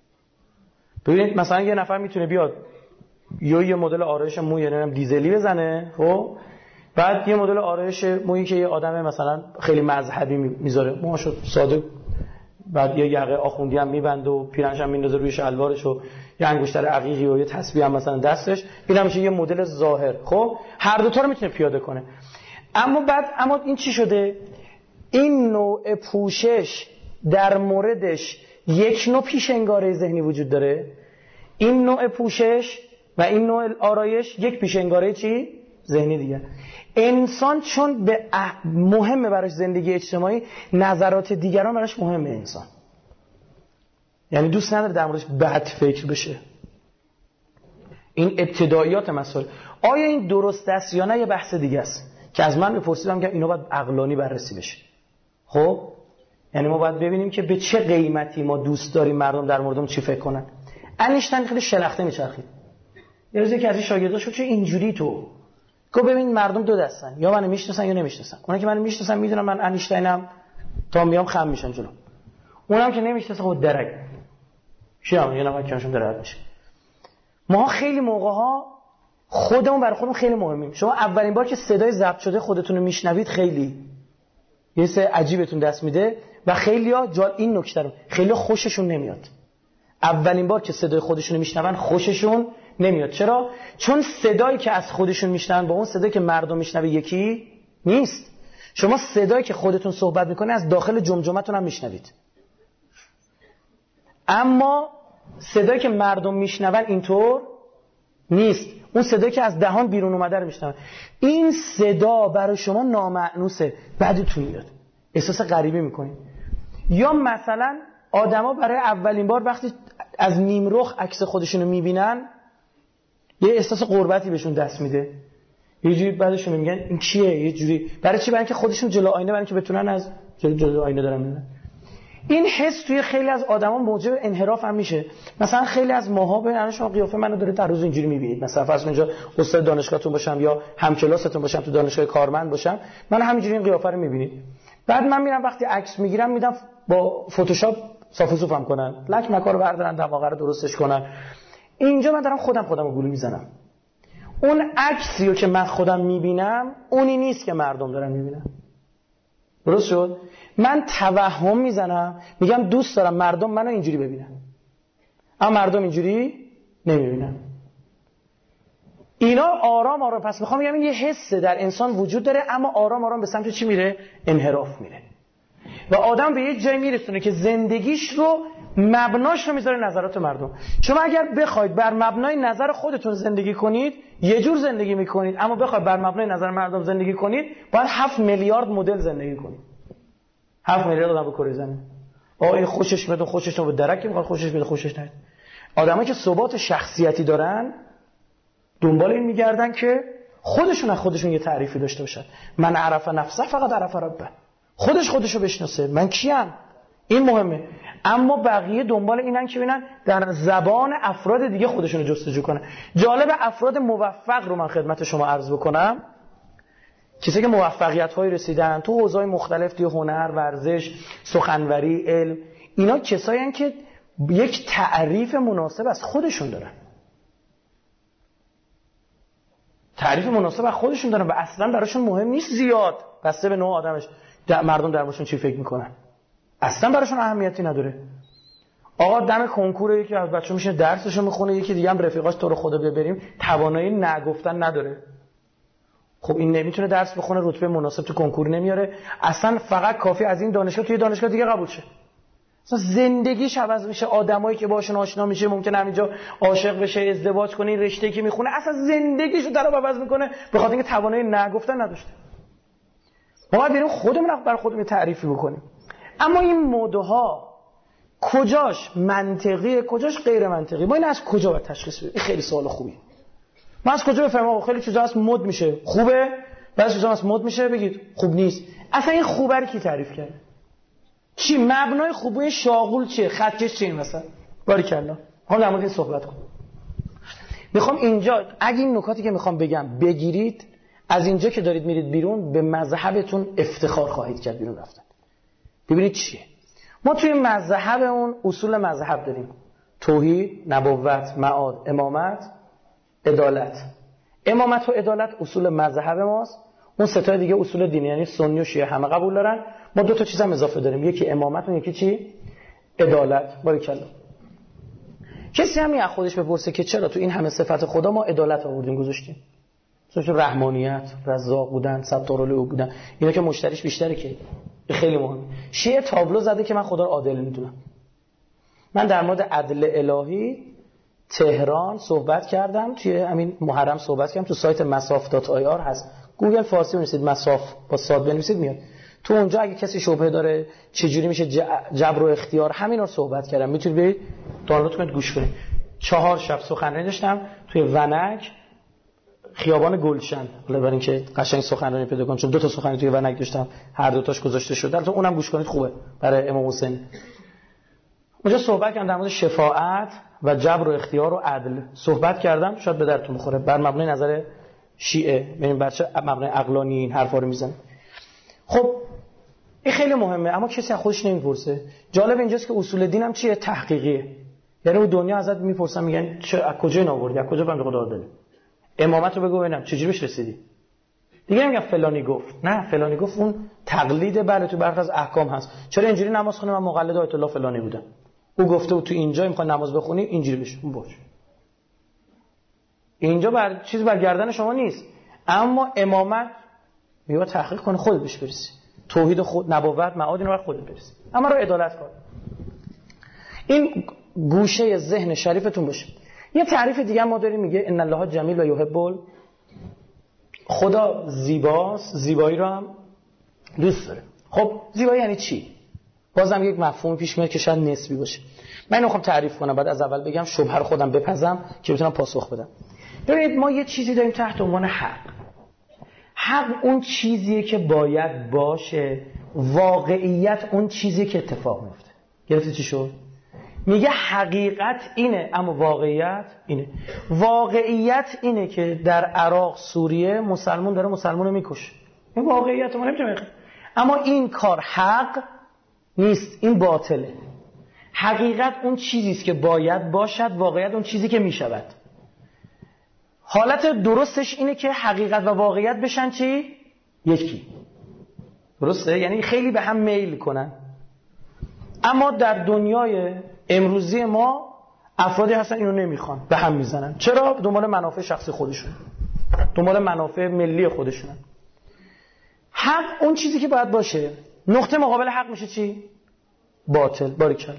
ببینید مثلا یه نفر میتونه بیاد یا یه مدل آرایش موی نمیدونم دیزلی بزنه، خب بعد یه مدل آرایش مویی که یه آدم مثلا خیلی مذهبی میذاره، موهاشو ساده، بعد یه یقه آخوندی هم میبنده و پیرنش هم میندازه روی شلوارش و یه انگشتر عقیقی و یه تسبیح هم مثلا دستش، این میشه یه مدل ظاهر. خب هر دو تا رو میتونه پیاده کنه. اما بعد اما این چی شده؟ این نوع پوشش در موردش یک نوع پیش انگاره ذهنی وجود داره، این نوع پوشش و این نوع آرایش یک پیش انگاره چی؟ ذهنی دیگه. انسان چون به مهمه براش زندگی اجتماعی، نظرات دیگران براش مهمه انسان. یعنی دوست نداره در موردش بد فکر بشه. این ابتداییات مسائل. آیا این درست است یا نه یه بحث دیگه است که از من بپرسیدم که اینا باید عقلانی بررسی بشه. خب یعنی ما باید ببینیم که به چه قیمتی ما دوست داریم مردم در موردمون چی فکر کنن. انیشتین خیلی شلخته میچرخید. یه روزی که از شاگرداش چه اینجوری تو گفت ببین مردم دو دستن، یا منو میشناسن یا نمیشناسن. اونا که منو میشناسن میدونن من انیشتینم، تا میام خم میشن جلو. اونم که نمیشناسه خود درک شیام یه نفر کمشون درک میشه. ما خیلی موقع‌ها خودمون برای خودمون خیلی مهمیم. شما اولین بار که صدای ضبط شده خودتون رو میشنوید خیلی یه سه عجیبتون دست میده و خیلی‌ها جال این نکته رو خیلی خوششون نمیاد. اولین بار که صدای خودشون رو میشنون خوششون نمیاد. چرا؟ چون صدایی که از خودشون میشنون با اون صدایی که مردم میشنوه یکی نیست. شما صدایی که خودتون صحبت میکنه از داخل جمجمه‌تون هم میشنوید، اما صدایی که مردم میشنون اینطور نیست. اون صدایی که از دهان بیرون اومده رو میشنون. این صدا برای شما نامأنوسه، بدتون میاد، احساس غریبی میکنید. یا مثلا آدما برای اولین بار وقتی از نیمرخ عکس خودشونو میبینن یه احساس غربتی بهشون دست میده، یه جوری بعدشون میگن این کیه، یه جوری برای چی؟ برای اینکه خودشون جلو آینه، برای اینکه بتونن از جلو, جلو آینه دارن میبینن. این حس توی خیلی از آدما موجب انحراف هم میشه. مثلا خیلی از ماها به الان شما قیافه منو داره در روز اینجوری میبینید، مثلا فرض کنید اینجا استاد دانشگاهتون باشم یا همکلاستون باشم تو دانشگاه کارمند باشم، من همینجوری این قیافه رو میبینید. بعد من میرم وقتی عکس میگیرم میدم با فتوشاپ صاف و صوفم کنن، لک مکا رو بردارن، دماغه رو درستش کنن. اینجا من دارم خودم خودم رو گول میزنم. اون عکسی رو که من خودم میبینم اونی نیست که مردم دارن میبینن. درست شد؟ من توهم میزنم، میگم دوست دارم مردم منو اینجوری ببینن، اما مردم اینجوری نمیبینن. اینا آرام آرام، پس میخوام بگم این یه حسه در انسان وجود داره، اما آرام آرام به سمت چی میره؟ انحراف میره و آدم به یه جایی میرسونه که زندگیش رو مبناش رو میذاره نظرات مردم. شما اگر بخواید بر مبنای نظر خودتون زندگی کنید یه جور زندگی میکنید، اما بخواید بر مبنای نظر مردم زندگی کنید باید هفت میلیارد مدل زندگی کنید. هفت میلیارد آدم به کره زمین. آقا این خوشش میاد، خوشش نمیاد، درکی میخواد خوشش میاد، خوشش نمیاد. آدمایی که ثبات شخصیتی دارن دنبال این میگردن که خودشون از خودشون یه تعریفی داشته باشن. من عرف نفسه فقط عرف ربه. خودش خودشو بشناسه، من کیم؟ این مهمه. اما بقیه دنبال اینن که ببینن در زبان افراد دیگه خودشونو جستجو کنن. جالب افراد موفق رو من خدمت شما عرض بکنم. کسی که موفقیت‌های رسیدن تو حوزه‌های مختلف، توی هنر، ورزش، سخنوری، علم، اینا کسایی هستن که یک تعریف مناسب از خودشون دارن. تعریف مناسب از خودشون دارن و اصلا براشون مهم نیست زیاد بسته به نوع آدمش در مردم دربارشون چی فکر میکنن. اصلا براشون اهمیتی نداره. آقا دم کنکور یکی از بچه‌ها میشه درسشو میخونه، یکی دیگه هم رفیقاش تو رو خدا ببریم توانایی نگفتن نداره. خب این نمیتونه درس بخونه، رتبه مناسب تو کنکور نمیاره، اصلا فقط کافی از این دانشگاه توی دانشگاه دیگه قبول شه. اصلا زندگیش عوض میشه، آدمایی که باشون آشنا میشه ممکنه همینجا عاشق بشه، ازدواج کنه، این رشته‌ای که میخونه اصلا زندگیشو درو عوض میکنه به خاطر اینکه توانایی نگفتن نداشته. ما باید بریم خودمون بر خودمون تعریفی بکنیم. اما این مدها کجاش منطقیه کجاش غیر منطقی؟ ما این از کجا باید تشخیص بدیم؟ این خیلی سوال خوبیه. ما از کجا بفهمیم خیلی چیزا هست مد میشه خوبه، بعضی چیزا هست مد میشه بگید خوب نیست؟ اصلا این خوبه رو کی تعریف کرده؟ چی مبنای خوبه شاغول چیه؟ خطکش چیه مثلا؟ باریکلا. حالا در مورد این صحبت کنم. میخوام اینجا اگه این نکاتی که میخوام بگم بگیرید، از اینجا که دارید میرید بیرون به مذهبتون افتخار خواهید کرد بیرون رفتن. ببینید چیه؟ ما توی مذهبمون اصول مذهب داریم: توحید، نبوت، معاد، امامت، عدالت. امامت و عدالت اصول مذهب ماست. اون سه تا دیگه اصول دینی، یعنی سنی و شیعه همه قبول دارن. ما دو تا چیز هم اضافه داریم، یکی امامت و یکی چی؟ عدالت. باریکلا. کسی همین از خودش بپرسه که چرا تو این همه صفت خدا ما عدالت آوردیم گذاشتیم؟ مثلا رحمانیت، رزاق بودن، ستارالعیوب بودن، اینا که مشتریش بیشتره که خیلی مهمه. شیعه تابلو زده که من خدا رو عادل میدونم. من در مورد عدل الهی تهران صحبت کردم، توی همین محرم صحبت کردم، تو سایت مساف دات آی آر هست، گوگل فارسی بنویسید مساف با صاد بنویسید میاد. تو اونجا اگه کسی شبهه داره چجوری میشه جبر و اختیار، همینا رو صحبت کردم، میتونید برید دانلود کنید گوش کنید. چهار شب سخنرانی داشتم توی ونک خیابان گلشن، حالا برای اینکه قشنگ سخنرانی پیدا کنم، چون دو تا سخنرانی توی ونک داشتم، هر دو تاش گذاشته شده، البته اونم گوش کنید خوبه برای امام حسین. اونجا صحبت کردم در مورد شفاعت و جبر و اختیار و عدل صحبت کردم، شاید به درتون بخوره. بر مبنای نظر شیعه، ببین بچه مبنای عقلانی این حرفا رو میزنه. خب این خیلی مهمه، اما کسی از خودش نمیپرسه. جالب اینجاست که اصول دین هم چیه؟ تحقیقیه. یعنی اون دنیا ازت میپرسن، میگن چه از کجا این آوردی؟ از کجا بنده خدا عادله؟ امامت رو بگو ببینم چجوری بهش رسیدی؟ دیگه نمیگم فلانی گفت، نه فلانی گفت اون تقلید بله تو برخی از احکام هست. چرا اینجوری نماز خونی؟ من مقلد آیت الله فلانی بودم، او گفته بود تو اینجا میخوای نماز بخونی اینجوری بشه، اون باش. اینجا بر چیز بر گردن شما نیست، اما امامت میگه تحقیق کنه خودت بهش برسی، توحید خود، نبوت، معاد، اینا رو خودت برسی، اما رو عدالت کن. این گوشه ذهن شریفتون باشه. یه تعریف دیگه ما داریم میگه ان الله جمیل و یحب، خدا زیباست، زیبایی رو هم دوست داره. خب زیبایی یعنی چی؟ بازم یک مفهوم پیش میاد که شاید نسبی باشه. من اینو میخوام تعریف کنم، بعد از اول بگم شبهه رو خودم بپزم که بتونم پاسخ بدم. ببینید ما یه چیزی داریم تحت عنوان حق. حق اون چیزیه که باید باشه، واقعیت اون چیزیه که اتفاق میفته. گرفتی چی شد؟ میگه حقیقت اینه اما واقعیت اینه. واقعیت اینه که در عراق سوریه مسلمان داره مسلمان رو میکشه، این واقعیت ما نمیتونیم. اما این کار حق نیست، این باطله. حقیقت اون چیزیست که باید باشد، واقعیت اون چیزی که میشود. حالت درستش اینه که حقیقت و واقعیت بشن چی؟ یکی. درسته؟ یعنی خیلی به هم میل کنن. اما در دنیای امروزی ما افرادی هستن اینو نمیخوان، به هم میزنن. چرا؟ دنبال منافع شخصی خودشون، دنبال منافع ملی خودشون. حق اون چیزی که باید باشه، نقطه مقابل حق میشه چی؟ باطل. باریکلا.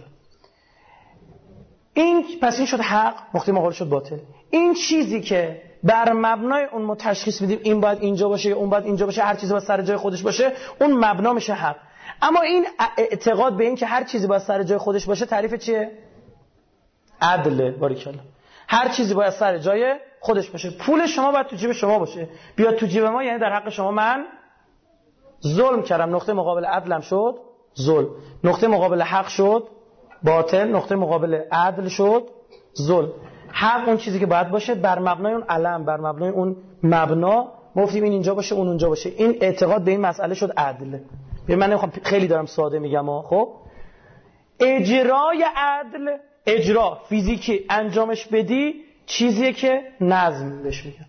این پس این شد حق، نقطه مقابل شد باطل. این چیزی که بر مبنای اون ما تشخیص میدیم این باید اینجا باشه یا اون باید اینجا باشه، هر چیزی باید سر جای خودش باشه، اون مبنا میشه حق. اما این اعتقاد به این که هر چیزی باید سر جای خودش باشه تعریف چیه؟ عدله. باریکلا. هر چیزی باید سر جای خودش باشه. پول شما باید تو جیب شما باشه، بیاد تو جیب ما، یعنی در حق شما من ظلم کردم. نقطه مقابل عدلم شد ظلم، نقطه مقابل حق شد باطل، نقطه مقابل عدل شد ظلم. حق اون چیزی که باید باشه، بر مبنای اون علم، بر مبنای اون مبنا گفتیم این اینجا باشه اون اونجا باشه. این اعتقاد به این مسئله شد عدل. من نمیخوام خیلی دارم ساده میگم ها. خب اجرای عدل، اجرا فیزیکی انجامش بدی، چیزیه که نظم بهش میگن.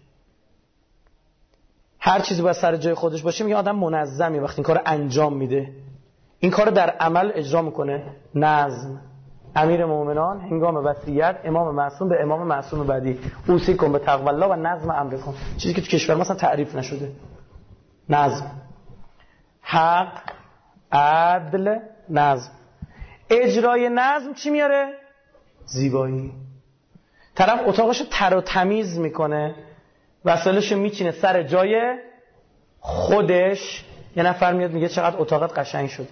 هر چیزی باید سر جای خودش باشه، میگه آدم منظمی وقتی این کارو انجام میده، این کارو در عمل اجرا میکنه. نظم. امیر مومنان هنگام وصیت امام معصوم به امام معصوم بعدی اوصیکم به تقوی الله و نظم امرکم، چیزی که تو کشور مثلا تعریف نشده. نظم، حق، عدل، نظم. اجرای نظم چی میاره؟ زیبایی. طرف اتاقشو تر و تمیز میکنه، وسایلشو میچینه سر جای خودش. یه نفر میاد میگه چقدر اتاقت قشنگ شد،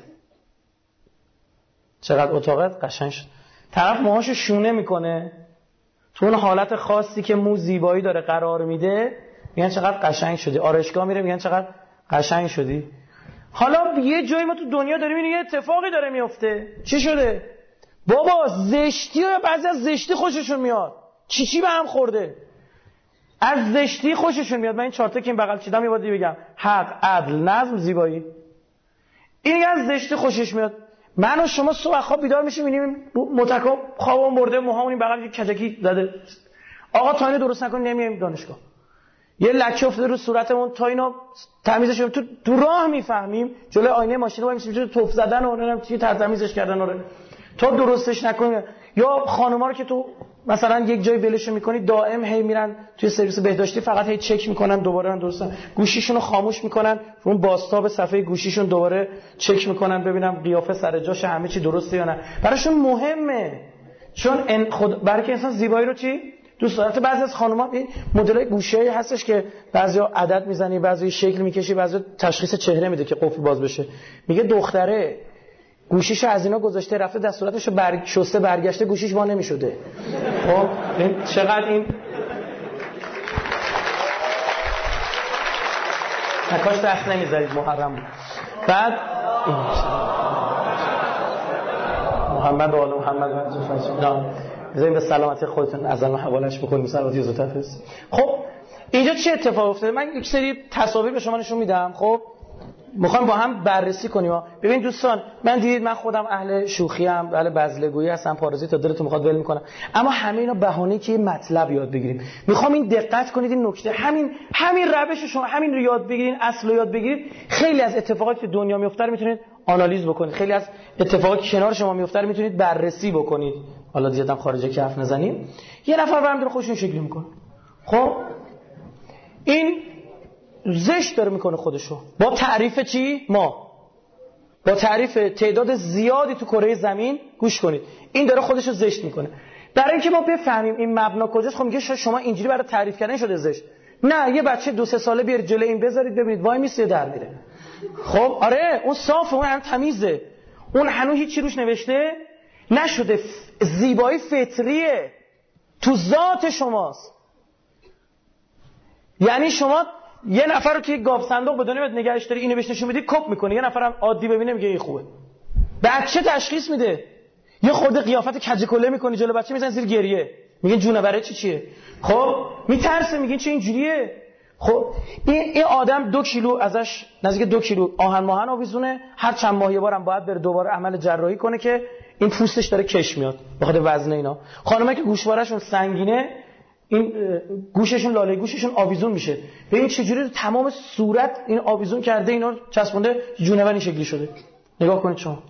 چقدر اتاقت قشنگ شد. طرف موهاشو شونه میکنه، تو اون حالت خاصی که مو زیبایی داره قرار میده، میگن چقدر قشنگ شدی. آرایشگاه میره میگن چقدر قشنگ شدی. حالا یه جایی ما تو دنیا داریم این یه اتفاقی داره میفته. چی شده؟ بابا زشتی، و بعضی از زشتی خوششون میاد. چی چی به هم خورده؟ از زشتی خوششون میاد. من این چارت که این بغل چیدم یه بار بگم: حق، عدل، نظم، زیبایی. این از زشتی خوشش میاد. من و شما صبح خواب بیدار میشیم میبینیم متکا خوابمون برده، موهامون این بغل کجکی زده. آقا تا اینو درست نکنیم نمیایم دانشگاه. یه لکه افتاده رو صورتمون، تا اینا تمیزش تو تو راه میفهمیم. جلوی آینه ماشین وای میشیم توف زدن و نمیدونم چی تمیزش کردن آره. تا درستش نکنیم. یا خانوما رو که تو مثلا یک جای ولشون میکنی، دائم هی میرن توی سرویس بهداشتی فقط هی چک میکنن دوباره درستن، گوشیشون رو خاموش میکنن، اون بازتاب صفحه گوشیشون دوباره چک میکنن ببینم قیافه سر جاشه، همه چی درسته یا نه. براشون مهمه، چون خود برای که انسان زیبایی رو چی دوست داره. بعضی از خانوما مدلای گوشیایی هستش که بعضیا عدد میزنی، بعضی شکل میکشی، بعضی تشخیص چهره میده که قفل باز بشه. میگه دختره گوشیشو از اینا گذاشته رفته دستوراتشو برگ شسته برگشته گوشیش وا نمیشده. خب این چقدر این نکاش دست نمیذارید محرم بود. بعد محمد و آل محمد و رسول بذاریم به سلامتی خودتون از الان حوالش بکنیم سلامتی زودتر فرست. خب اینجا چه اتفاق افتاده؟ من یک سری تصاویر به شما نشون میدم. خب میخوام با هم بررسی کنیم. ببین دوستان، من دیدید من خودم اهل شوخی ام، اهل بزلگویی هستم، پارازیت تا دلتون میخواد ول میکنم. اما همه اینا بهانه‌ای که مطلب یاد بگیریم. میخوام این دقت کنید این نکته، همین همین روش شما همین رو یاد بگیرید، اصل رو یاد بگیرید، خیلی از اتفاقاتی که دنیا میفته رو میتونید آنالیز بکنید. خیلی از اتفاقاتی که کنار شما میفته رو میتونید بررسی بکنید. حالا دیگه خارجه که حرف نزنیم. یه نفر برام داره خودشون شکلی میکنه. خب این زشت داره میکنه خودشو با تعریف چی؟ ما با تعریف تعداد زیادی تو کره زمین. گوش کنید، این داره خودشو زشت میکنه. برای اینکه ما بفهمیم این مبنا کجاست، خب میگه شما اینجوری برای تعریف کردن شده زشت. نه، یه بچه دو سه ساله بیارید جلوی این بذارید ببینید وای میسه در میره. خب آره اون صافه، اون هم تمیزه، اون هنوز هیچی روش نوشته نشده. ف... زیبایی فطریه تو ذات شماست. یعنی شما یه نفر رو که یک گاو صندوق به دنیا نگهش داری، اینو بهش نشون میدی کپ میکنه، یه نفرم عادی ببینه میگه این خوبه. بچه تشخیص میده. یه خورده قیافت کج کله میکنی جلو بچه میزنی زیر گریه، میگن جونوره چی چیه؟ خب میترسه، میگن چه اینجوریه؟ خب این این آدم دو کیلو ازش نزدیک دو کیلو آهن ماهن آویزونه، هر چند ماه یه بارم باید بره دوباره عمل جراحی کنه که این پوستش داره کش میاد بخاطر وزن اینا. خانمایی که گوشوارهشون سنگینه، این گوششون لاله گوششون آویزون میشه. ببین چجوری تمام صورت این آویزون کرده، اینا چسبونده، جونور این شکلی شده. نگاه کنید شما.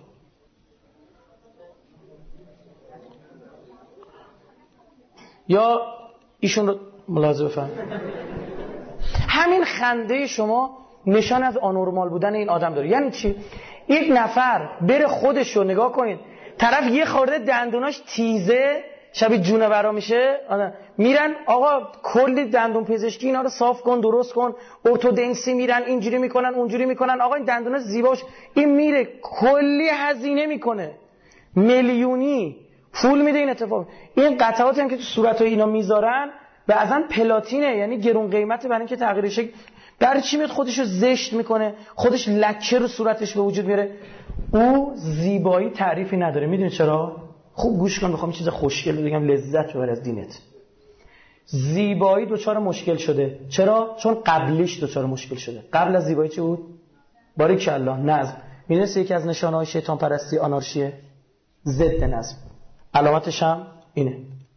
یا ایشون رو ملاحظه بفرمایید. همین خنده شما نشان از آنورمال بودن این آدم داره. یعنی چی؟ یک نفر بره خودش رو نگاه کنید، طرف یه خورده دندوناش تیزه شبیه جونورا میشه، میرن آقا کلی دندون پزشکی اینا رو صاف کن، درست کن، ارتودنسی میرن اینجوری میکنن اونجوری میکنن، آقا این دندوناش زیباش، این میره کلی هزینه میکنه، میلیونی پول میده این اتفاق. این قطعاتی هم که تو صورت اینا میذارن بعضن پلاتینه، یعنی گرون قیمته برای اینکه تغییر شکل. برای چی میاد خودشو زشت میکنه، خودش لکه رو صورتش به وجود میاره؟ او زیبایی تعریفی نداره. میدونی چرا؟ خوب گوش کن، میخوام چیز خوشگل بگم لذت ببر از دینت. زیبایی دوچار مشکل شده. چرا؟ چون قبلیش دوچار مشکل شده. قبل از زیبایی چی بود؟ باریکالله نظم. میدونی یکی از نشانه‌های شیطان پرستی آنارشیه؟ ضد نظم. علامتش هم اینه،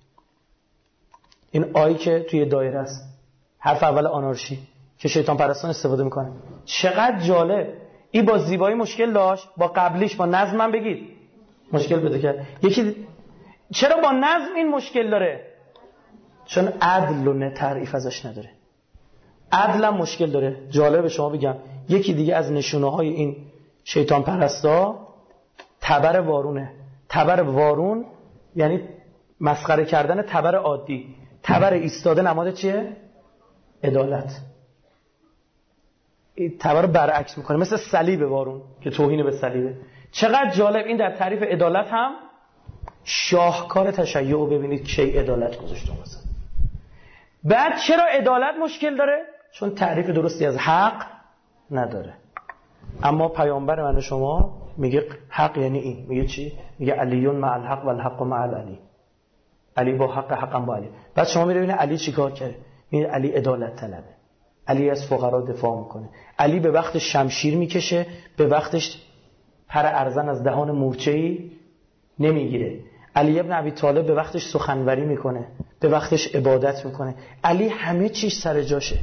این آیی که توی دایره است، حرف اول آنارشی که شیطان پرستان استفاده میکنه. چقدر جالب. این با زیبایی مشکل داشت، با قبلیش با نظم هم بگید مشکل پیدا کرد. یکی چرا با نظم این مشکل داره؟ چون عدل و تعریف ازش نداره. عدل هم مشکل داره. جالب شما بگم، یکی دیگه از نشونه های این شیطان پرستا تبر وارونه. تبر وارون یعنی مسخره کردن تبر عادی. تبر ایستاده نماد چیه؟ عدالت. این تبر برعکس میکنه، مثل صلیب وارون که توهین به صلیبه. چقدر جالب. این در تعریف عدالت هم شاهکار تشیع. و ببینید چه عدالت گذاشتم مثلا. بعد چرا عدالت مشکل داره؟ چون تعریف درستی از حق نداره. اما پیامبر من شما میگه حق یعنی این. میگه چی؟ میگه علیون مع الحق و الحق مع علی. علی با حق، حقم با علی. بعد شما میره ببینید علی چیکار کرده. میگه علی عدالت طلبه. علی از فقرا دفاع میکنه. علی به وقتش شمشیر میکشه، به وقتش پر ارزن از دهان مورچه‌ای نمیگیره. علی ابن ابی طالب به وقتش سخنوری میکنه، به وقتش عبادت میکنه. علی همه چیز سر جاشه.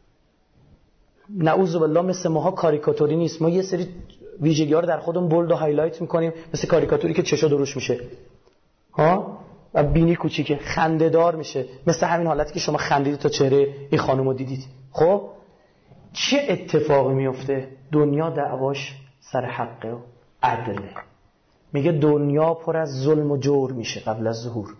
نعوذ بالله مثل ماها کاریکاتوری نیست. ما یه سری ویژگی‌ها رو در خودمون بولد و هایلایت میکنیم، مثل کاریکاتوری که چشا دروش میشه ها و بینی کوچیکه، خنده‌دار میشه، مثل همین حالتی که شما خندیدید تا چهره این خانمو دیدید. خب چه اتفاقی میفته؟ دنیا دعواش سر حقه و عدله. میگه دنیا پر از ظلم و جور میشه قبل از ظهور،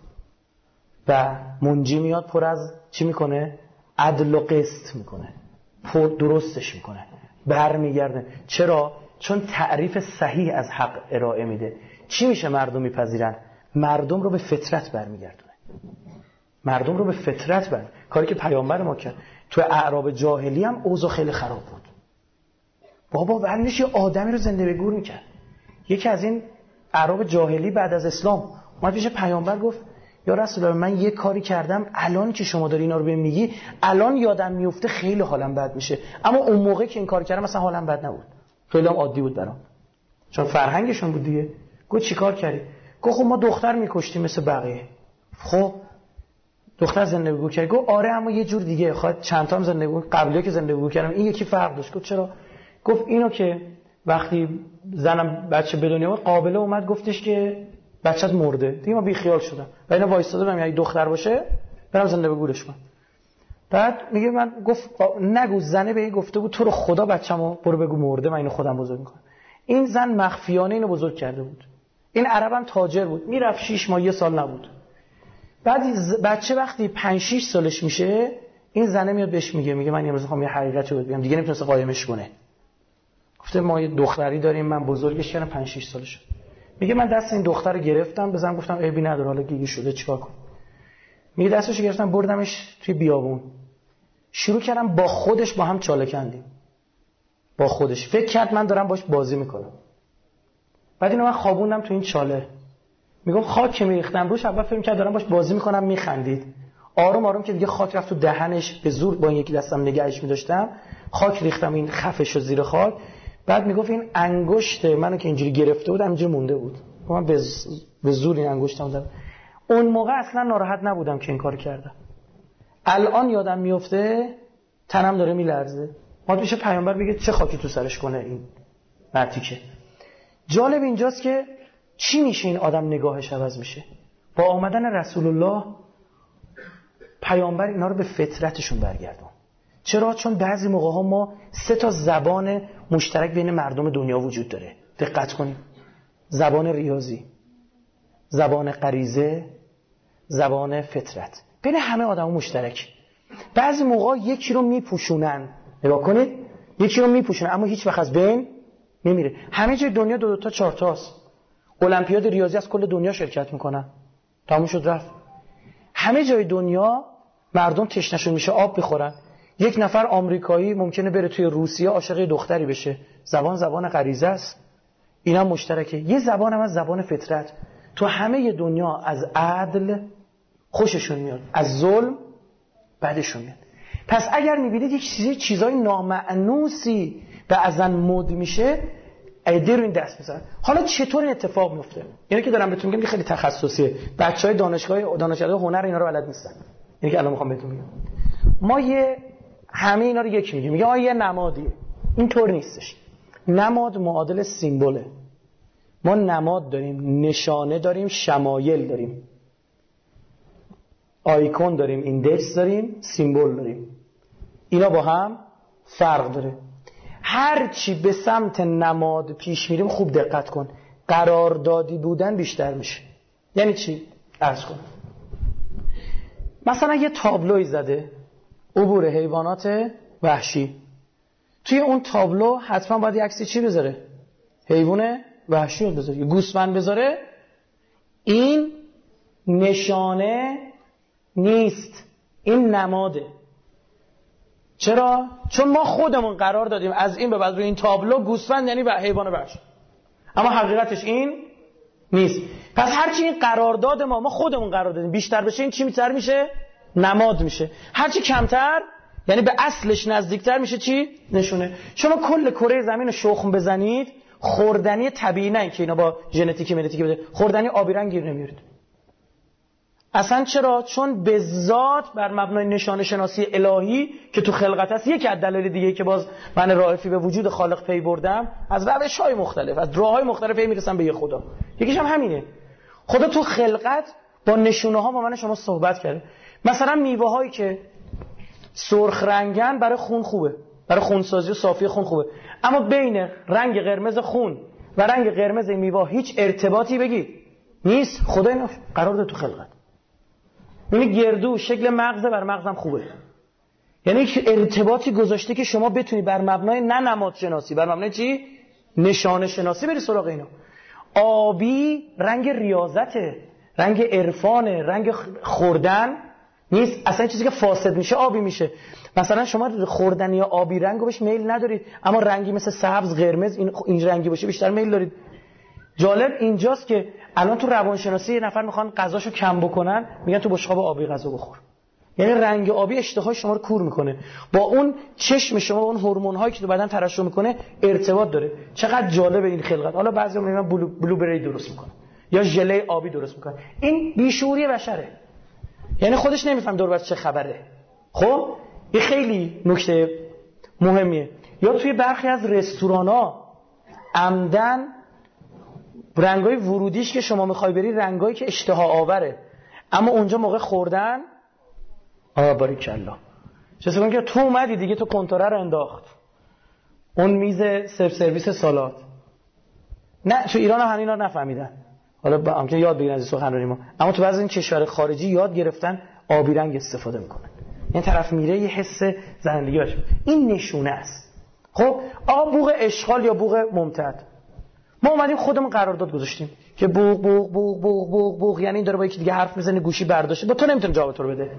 و منجی میاد پر از چی میکنه؟ عدل و قسط میکنه، پر درستش میکنه، برمیگرده. چرا؟ چون تعریف صحیح از حق ارائه میده. چی میشه مردم میپذیرن؟ مردم رو به فطرت برمیگردونه. مردم رو به فطرت بر کاری که پیامبر ما کرد. تو اعراب جاهلی هم اوضاع خیلی خراب بود. بابا ورنش یه آدمی رو زنده به گور میکرد. یکی از این اعراب جاهلی بعد از اسلام اومد پیش پیامبر گفت یا رسول الله من یه کاری کردم، الان که شما داری اینا رو بهم میگی الان یادم میفته خیلی حالم بد میشه، اما اون موقع که این کار کردم مثلا حالم بد نبود، خیلی هم عادی بود برام، چون فرهنگشون بود دیگه. گفت چیکار کردی؟ گفت خب ما دختر میکشتیم مثل بقیه. خب دختر زندگی کرد. گفت آره اما یه جور دیگه، خواهد چند تا هم زندگی قبلیه که زندگی کردم این یکی فرق داشت. گفت چرا؟ گفت اینو که وقتی زنم بچه به دنیا اومد قابله اومد گفتش که بچه‌ت مرده، دیگه ما بی خیال شدم و اینا وایستاده بودم، یعنی دختر باشه برام زنده به گورش کنم. بعد میگه من گفت نگو، زنه به این گفته بود تو رو خدا بچه‌مو برو بگو مرده، من اینو خودم بزرگ می‌کنم. این زن مخفیانه اینو بزرگ کرده بود. این عربم تاجر بود، میرفت شش ماه یه سال نبود. بعد بچه وقتی پنج شش سالش میشه این زنه میاد بهش میگه میگه من امروز میخوام یه حقیقتی رو بگم، دیگه نمیتونه قایمش کنه. گفته ما یه دختری داریم من بزرگش کردم پنج شش سالشه. میگه من دست این دختر رو گرفتم بزنم، گفتم عیبی نداره حالا گیگی شده چیکار کنم. میگه دستش گرفتم بردمش توی بیابون، شروع کردم با خودش با هم چاله کندیم. با خودش فکر کرد من دارم باش بازی میکنم. بعد اینو من خوابوندم تو این چاله. میگفت خاک که میریختم روش اول فکر می‌کرد دارم باش بازی میکنم، میخندید. آروم آروم که دیگه خاک رفت تو دهنش، به زور با این یکی دستم نگهش می‌داشتم، خاک ریختم این خفه شو زیر خاک. بعد میگفت این انگشت منو که اینجوری گرفته بود همینجوری مونده بود، من به به زور این انگشتم زدم. اون موقع اصلا ناراحت نبودم که این کارو کردم. الان یادم میفته تنم داره میلرزه. ما میشه پیامبر بگه چه خاکی تو سرش کنه این مرتیکه. جالب اینجاست که چی میشه این آدم نگاهش عوض میشه. با آمدن رسول الله پیامبر اینا رو به فطرتشون برگردون. چرا؟ چون بعضی موقع ها ما سه تا زبان مشترک بین مردم دنیا وجود داره. دقت کنید. زبان ریاضی، زبان غریزه، زبان فطرت. بین همه آدم مشترک. بعضی موقع یکی رو میپوشونن. نگاه کنید. یکی رو میپوشونن اما هیچ وقت از بین نمیره. همه جای دنیا دو دو تا چهار تاست. المپیاد ریاضی از کل دنیا شرکت میکنن. تموم شد رفت. همه جای دنیا مردم تشنه‌شون میشه آب بخورن. یک نفر آمریکایی ممکنه بره توی روسیه عاشق دختری بشه. زبان زبان غریزه است. اینا مشترکه. یه زبان هم از زبان فطرت. تو همه دنیا از عدل خوششون میاد، از ظلم بدشون میاد. پس اگر میبینید یک چیزی چیزای نامعنوسی به ازن مد میشه، ایده رو این دست بزن. حالا چطور این اتفاق میفته؟ یعنی که دارم بهتون میگم که خیلی تخصصیه. بچهای دانشگاه دانشگاه هنر اینا رو بلد نیستن. یعنی که الان میخوام بهتون بگم. ما یه همه اینا رو یک میگیم. میگه آ یه نمادیه. اینطور نیستش. نماد معادل سیمبوله. ما نماد داریم، نشانه داریم، شمایل داریم. آیکون داریم، ایندکس داریم، سیمبل داریم. اینا با هم فرق داره. هر چی به سمت نماد پیش میریم خوب دقت کن. قراردادی بودن بیشتر میشه. یعنی چی؟ عرض کن. مثلا یه تابلوی زده عبور حیوانات وحشی. توی اون تابلو حتما باید یه عکسی چی بذاره؟ حیوان وحشی رو بذاره. یه گوسفند بذاره. این نشانه نیست، این نماده. چرا؟ چون ما خودمون قرار دادیم از این به بعد روی این تابلو گوسفند یعنی حیوان وحشی، اما حقیقتش این نیست. پس هرچی این قرارداد ما ما خودمون قرار دادیم بیشتر بشه، این چی میتر میشه؟ نماد میشه. هرچی کمتر یعنی به اصلش نزدیکتر میشه چی؟ نشونه. شما کل کره زمین رو شخم بزنید، خوردنی طبیعی نه که اینا با ژنتیکی ژنتیکی بده، خوردنی آبی رنگ گیر نمیارید. اصلا چرا؟ چون به ذات بر مبنای نشانه شناسی الهی که تو خلقت هست، یکی از دلایل دیگه که باز من رائفی به وجود خالق پی بردم، از روش‌های مختلف، از راه‌های مختلف پی میرسم به یه خدا. یکیش هم همینه. خدا تو خلقت با نشونه‌ها با من شما صحبت کرده. مثلا میوه‌هایی که سرخ رنگن برای خون خوبه، برای خونسازی و صافی خون خوبه، اما بین رنگ قرمز خون و رنگ قرمز میوه هیچ ارتباطی بگید نیست. خدا اینو قرار داده تو خلقت. یعنی گردو شکل مغزه، بر مغزم خوبه. یعنی ارتباطی گذاشته که شما بتونی بر مبنای نه نماد شناسی، بر مبنای چی؟ نشانه شناسی بری سراغ اینا. آبی رنگ ریاضته، رنگ عرفانه، رنگ خوردن نیست. اصلا چیزی که فاسد میشه آبی میشه. مثلا شما خوردنی یا آبی رنگو بهش میل ندارید، اما رنگی مثل سبز، قرمز این این رنگی باشه بیشتر میل دارید. جالب اینجاست که الان تو روانشناسی یه نفر میخوان غذاشو کم بکنن، میگن تو بشقاب آبی غذا بخور. یعنی رنگ آبی اشتهای شما رو کور میکنه، با اون چشم شما و اون هورمون هایی که تو بدن ترشح میکنه ارتباط داره. چقدر جالب این خلقت. حالا بعضیا میگن بلو بلوبری درست میکنه یا ژله آبی درست میکنه. این بیشعوری بشره. یعنی خودش نمیفهم دور و بر چه خبره. خب این خیلی نکته مهمیه. یا توی برخی از رستورانا عمدن رنگای ورودیش که شما میخوای بری رنگایی که اشتها آوره، اما اونجا موقع خوردن آه باریکالله چه کنم که تو اومدی دیگه تو کنتوره رو انداخت اون میز سرو سرویس سالاد. نه تو ایران هم هنوز نفهمیدن، حالا با هم که یاد بگیرن از سخنرانی ما، اما تو بعضی این کشور خارجی یاد گرفتن آبی رنگ استفاده میکنن. این طرف میره یه حس زنندگی باشه. این نشونه است. خب آقا بوق اشغال یا بوق ممتد، ما اومدیم خودمون قرارداد گذاشتیم که بوق بوق بوق بوق بوق بوق یعنی این داره با یکی دیگه حرف میزنه، گوشی برداشته، با تو نمیتونه جواب تو رو بده.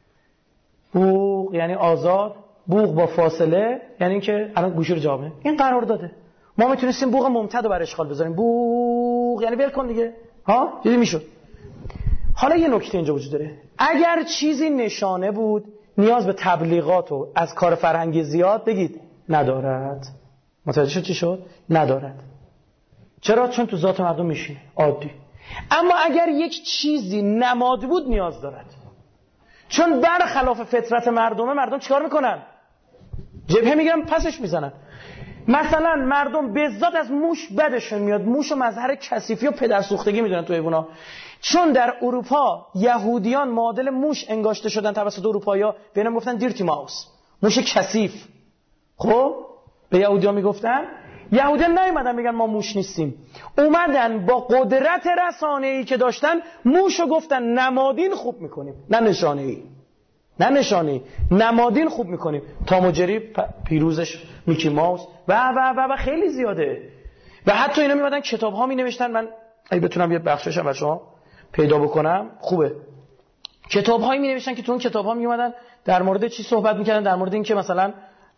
بوق یعنی آزاد، بوق با فاصله یعنی اینکه الان گوشی رو جواب میده. این قرارداده. ما میتونستیم بوق ممتد رو بر اشغال بذاریم، بوق یعنی ول کن دیگه، ها دیدی میشد. حالا یه نکته اینجا وجود داره، اگر چیزی نشانه بود نیاز به تبلیغات و از کار فرهنگی زیاد بگید ندارد. متوجه شد چی شد؟ ندارد. چرا؟ چون تو ذات مردم میشینه عادی. اما اگر یک چیزی نماد بود نیاز دارد، چون برخلاف فطرت مردمه. مردم چیکار میکنن؟ جبهه میگیرن پسش میزنن. مثلا مردم به ذات از موش بدشون میاد، موش و مظهر کثیفی و پدرسوختگی میدونن تو حیونا. چون در اروپا یهودیان معادل موش انگاشته شدن توسط اروپایی‌ها، به اینا میگفتن دیرتی ماوس، موش کثیف. خب به یهودیان میگفتن، یهودیان نیومدن میگن ما موش نیستیم، اومدن با قدرت رسانه‌ای که داشتن موشو گفتن نمادین خوب میکنیم، نه نشانه‌ای، نه نشانه‌ای، نمادین خوب میکنیم. تام و جری پیروزش میکی ماوس و و و و خیلی زیاده. و حتی اینا میمدن کتاب‌ها مینوشتن، من اگه بتونم یه بخشش هم شما پیدا بکنم خوبه. کتاب‌هایی می‌نوشتن که تو اون کتاب‌ها میومدن در مورد چی صحبت می‌کردن؟ در مورد این که مثلا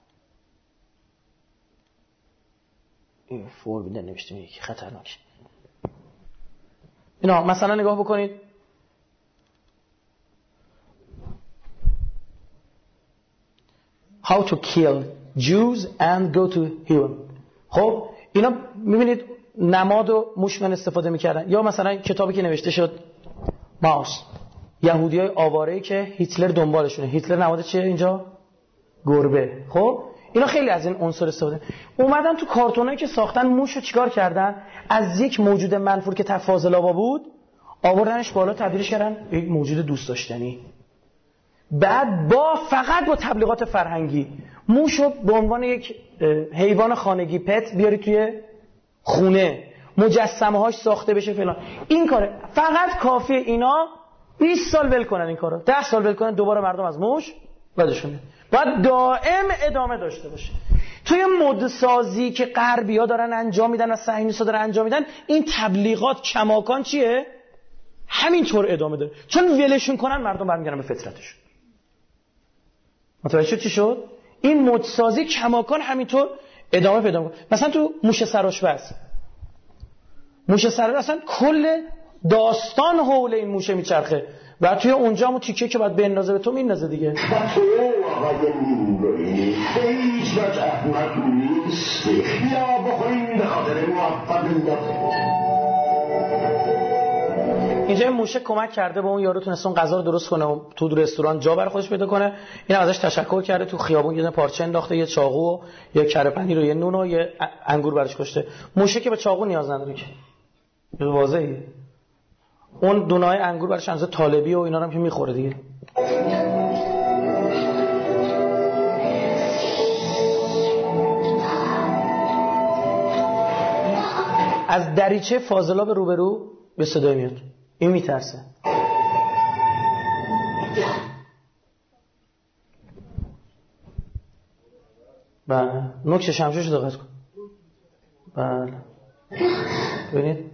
این فور بیدن نوشتیم یکی خطرناک. اینا مثلا نگاه بکنید، How to kill Jews and go to heaven. خب اینا می‌بینید نماد و موش من استفاده می‌کردن. یا مثلا کتابی که نوشته شد ماوس، یهودیای آواره‌ای که هیتلر دنبالشونه. هیتلر نماد چیه اینجا؟ گربه. خب اینا خیلی از این عنصر استفاده. اومدن تو کارتونایی که ساختن موشو چیکار کردن؟ از یک موجود منفور که تفاضل‌آوا بود آوردنش بالا، تبدیلش کردن یک موجود دوست داشتنی. بعد با فقط با تبلیغات فرهنگی موشو به عنوان یک حیوان خانگی پت بیاری توی خونه، مجسمه هاش ساخته بشه فلان. این کاره فقط کافیه اینا بیست سال ول کنن، این کارو ده سال ول کنن، دوباره مردم از موش بدشونه. باید دائم ادامه داشته باشه. توی مد سازی که غربی‌ها دارن انجام میدن و صهیونیست‌ها دارن انجام میدن، این تبلیغات کماکان چیه؟ همینطور ادامه داره. چون ولشون کنن مردم برمیگردن به فطرتشون. متوجه چی شد؟ این مد سازی کماکان همینطور ادامه پیدا می‌کنه. مثلا تو موش سرآشپز، موش سرآشپز اصلا کل داستان حول این موشه میچرخه و توی اونجا همون تیکه که باید بندازه به تو میندازه دیگه. تو آقای نورانی هیچ وقت احمق نیستی، یا بخوریم به خاطر موفقیت. اینجا این موشه کمک کرده به اون یارو تونست اون غذا رو درست کنه و تو رستوران جا برای خودش پیدا کنه. اینم ازش تشکر کرده، تو خیابون یه پارچه انداخته، یه چاقو و یه کره پنیر و یه نون و یه انگور براش کشته. موشه که به چاقو نیاز نداره که، واضحه. اون دونای انگور براش اندازه طالبی و اینا رو هم که میخوره دیگه. از دریچه فاضلاب روبرو به صدای میاد، این میترسه. بله نوک شمشوش دقت کن. بله ببینید.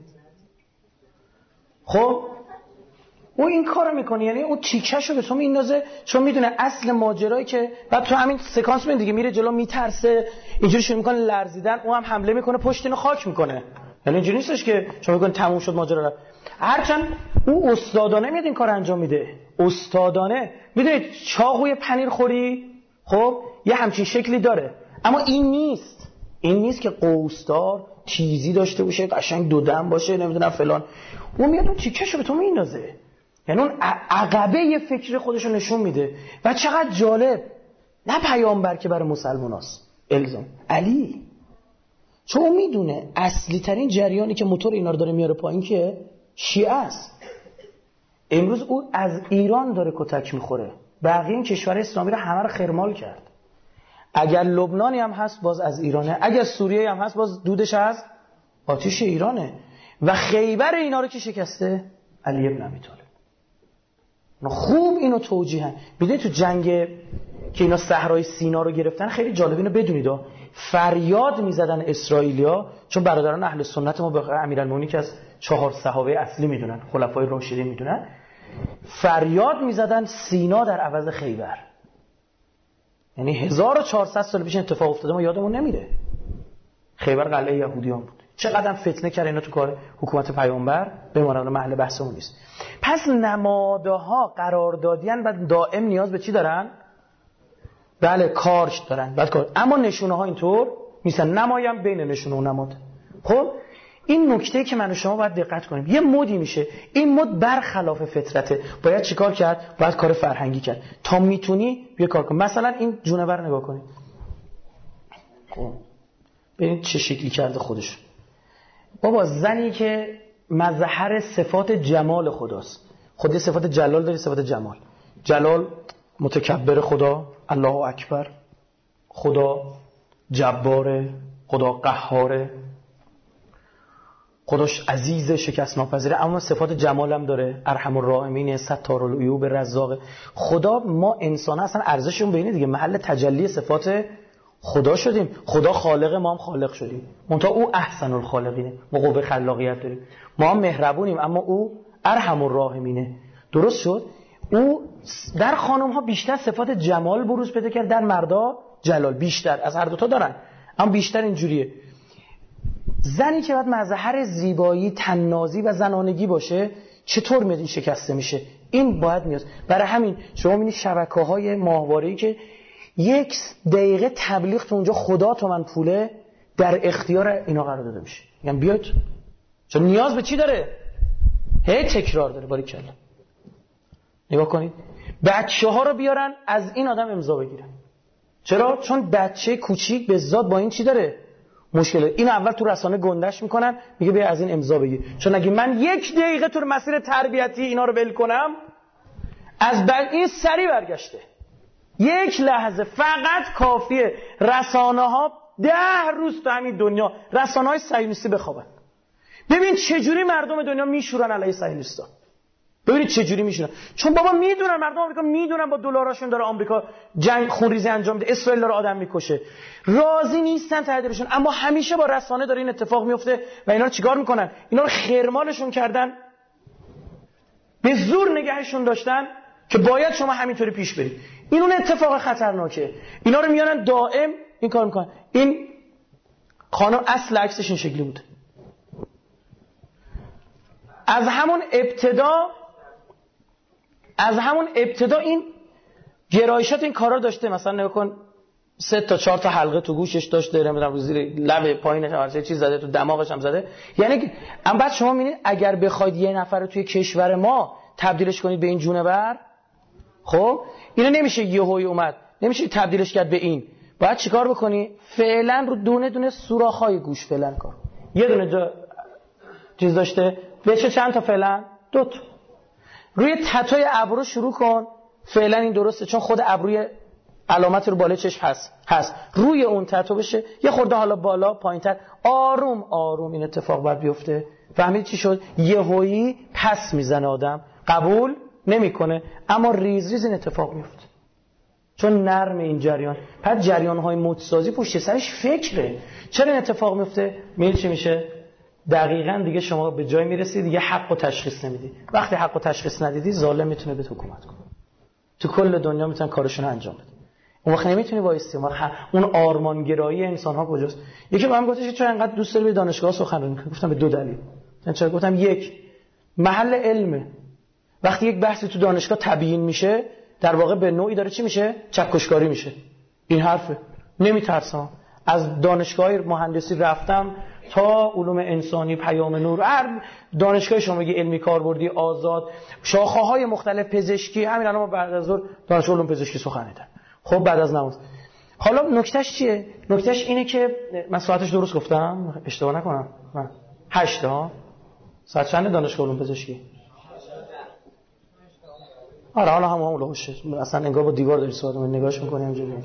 خب او این کارو میکنه، یعنی اون تیکشو به تو میندازه، چون میدونه اصل ماجرایی که بعد تو همین سکانس من دیگه میره جلو، میترسه، اینجوری شروع میکنه لرزیدن، او هم حمله میکنه، پشت اینو خاک میکنه. یعنی اینجوری نیستش که شما میگن تموم شد ماجرا. هرچند او استادانه میاد این کار انجام میده، استادانه. میدونید چاقوی پنیر خوری خب یه همچین شکلی داره، اما این نیست. این نیست که قوسدار تیزی داشته باشه، قشنگ دو دم باشه، نمیدونم فلان. اون میاد اون تیکشو به تو میندازه، یعنی اون عقبه یه فکر خودشو نشون میده. و چقدر جالب، نه پیامبر که برای مسلماناست الزام، علی، چون اون میدونه اصلی ترین جریانی که موتور اینا رو داره میاره پایین که شیعه است. امروز او از ایران داره کتک میخوره، بقیه این کشور اسلامی رو همه رو خرمال کرد. اگر لبنانی هم هست باز از ایرانه، اگر سوریه هم هست باز دودش از آتش ایرانه. و خیبر اینا رو که شکسته علی ابن ابی طالب. خوب اینو توجیهن. میدونید تو جنگ که اینا صحرای سینا رو گرفتن، خیلی جالب اینو بدونید، فریاد میزدن اسرائیلیا، چون برادران اهل سنت ما به امیرالمومنین که از چهار صحابه اصلی میدونن، خلفای راشدین میدونن، فریاد میزدن سینا در عوض خیبر. یعنی هزار و چهارصد سال پیش اتفاق افتاده، ما یادمون نمیره. خیبر قلعه یهودیان بود. چقدر فتنه کرد اینا تو کار حکومت پیامبر، بماند محل بحثمون نیست. پس نمادها قراردادیان و دائم نیاز به چی دارن؟ بله کارش دارن، بعد کار. اما نشونه ها اینطور نیستن، نمایم بین نشونه و نماد. خب این نکته که من و شما باید دقت کنیم. یه مودی میشه، این مود برخلاف فطرته، باید چیکار کرد؟ باید کار فرهنگی کرد. تا میتونی بیا کار کن. مثلا این جونور نگاه کنید، خب ببینید چه شکلی کرده خودش. بابا زنی که مظهر صفات جمال خداست، خودی صفات جلال داری، صفات جمال. جلال متکبر خدا، الله اکبر، خدا جباره، خدا قهاره، خداش عزیز شکست ناپذیره، اما صفات جمال هم داره، ارحم الراحمین، ستار العیوب، رزاق. خدا ما انسان اصلا ارزشمون بینه دیگه، محل تجلی صفات خدا شدیم. خدا خالق، ما هم خالق شدیم، منتها او احسن الخالقینه، ما قوه خلاقیت داریم. ما هم مهربونیم اما او ارحم الراحمینه. درست شد؟ او در خانم ها بیشتر صفات جمال بروز پیدا کرد، در مردا جلال بیشتر، از هر دوتا دارن اما بیشتر اینجوریه. زنی که باید مظهر زیبایی، تنازی و زنانگی باشه چطور میاد این شکسته میشه؟ این باید میاد. برای همین شما میبینید شبکه‌های ماهواره‌ای که یک دقیقه تبلیغ تو اونجا خدا تو من پوله در اختیار اینا قرار داده میشه، میگن بیاید، چون نیاز به چی داره؟ هی تکرار داره. باریکلا نگاه کنید، بچه ها رو بیارن از این آدم امضا بگیرن. چرا؟ چون بچه کوچیک به ذات با این چی داره؟ مشکله. این اول تو رسانه گندش میکنن، میگه بیا از این امضا بگیر، چون اگه من یک دقیقه تو مسیر تربیتی اینا رو ول کنم، از بعد این سری برگشته. یک لحظه فقط کافیه رسانه ها ده روز تو همین دنیا رسانه های صهیونیستی بخوابن، ببین چجوری مردم دنیا میشورن علیه صهیونیستا. ببینید چجوری میشورن، چون بابا میدونن مردم آمریکا میدونن با دلاراشون داره آمریکا جنگ خونریزی انجام میده، اسرائیل داره آدم میکشه، راضی نیستن تهدیدشون، اما همیشه با رسانه داره این اتفاق میفته و اینا رو چیکار میکنن؟ اینا رو خرمالشون کردن، به زور نگهشون داشتن که باید شما همینطوری پیش برید. این اون اتفاق خطرناکه. اینا رو میانن دائم این کار میکنن. این خانم اصل عکسش این شکلی بود. از همون ابتدا از همون ابتدا این گرایشات این کارا داشته. مثلا نگاه کن، سه تا چهار تا حلقه تو گوشش داشته، نمیدونم رو زیر لب پایینش هر چیز زده، تو دماغش هم زده. یعنی اما بعد شما میبینید اگر بخواید یه نفر رو توی کشور ما تبدیلش کنید به این جونور، خب اینو نمیشه یهویی اومد، نمیشه تبدیلش کرد به این. باید چیکار بکنی؟ فعلا رو دونه دونه سوراخ‌های گوش فعلا کار. یه دونه جا چیز داشته، بشه چند تا فعلا؟ دو تا. روی تتوی ابرو شروع کن. فعلا این درسته چون خود ابروی علامت رو بالای چشم هست هست روی اون تتو بشه، یه خورده حالا بالا پایینتر، آروم آروم این اتفاق باید بیفته. فهمید چی شد؟ یهویی پس میزنه آدم، قبول نمیکنه، اما ریز ریز این اتفاق میفته چون نرم این جریان. پس جریان های مدسازی پشت سرش فکره. چرا این اتفاق میفته؟ میل چی میشه؟ دقیقاً دیگه شما به جای میرسید دیگه حق و تشخیص نمیدی. وقتی حق و تشخیص ندیدی ظالم میتونه به حکومت کنه، تو کل دنیا میتونن کارشون انجام بده. اون وقت نمیتونی وایسی. اون آرمانگرایی انسان ها کجاست؟ یکی به من گفتش که چرا انقدر دوست داری به دانشگاه سخنرانی کنی؟ گفتم به دو دلیل. چرا؟ گفتم یک، محل علمه. وقتی یک بحثی تو دانشگاه تبیین میشه در واقع به نوعی داره چی میشه؟ چکشکاری میشه. این حرفه. نمیترسم. از دانشگاه مهندسی رفتم تا علوم انسانی، پیام نور، هر دانشگاه شما بگی علمی کاربردی آزاد، شاخه‌های مختلف، پزشکی، همین الان ما بعد از ظهر دانشگاه علوم پزشکی سخن دادم. خب بعد از نماز. حالا نکتهش چیه؟ نکتهش اینه که من ساعتش درست گفتم، اشتباه نکنم. من هشت تا ساعت چند دانشگاه علوم پزشکی؟ آره حالا هم اون لوشه. اصلا انگار با دیوار داری صحبت می‌کنی، نگاهش می‌کنی همینجوری.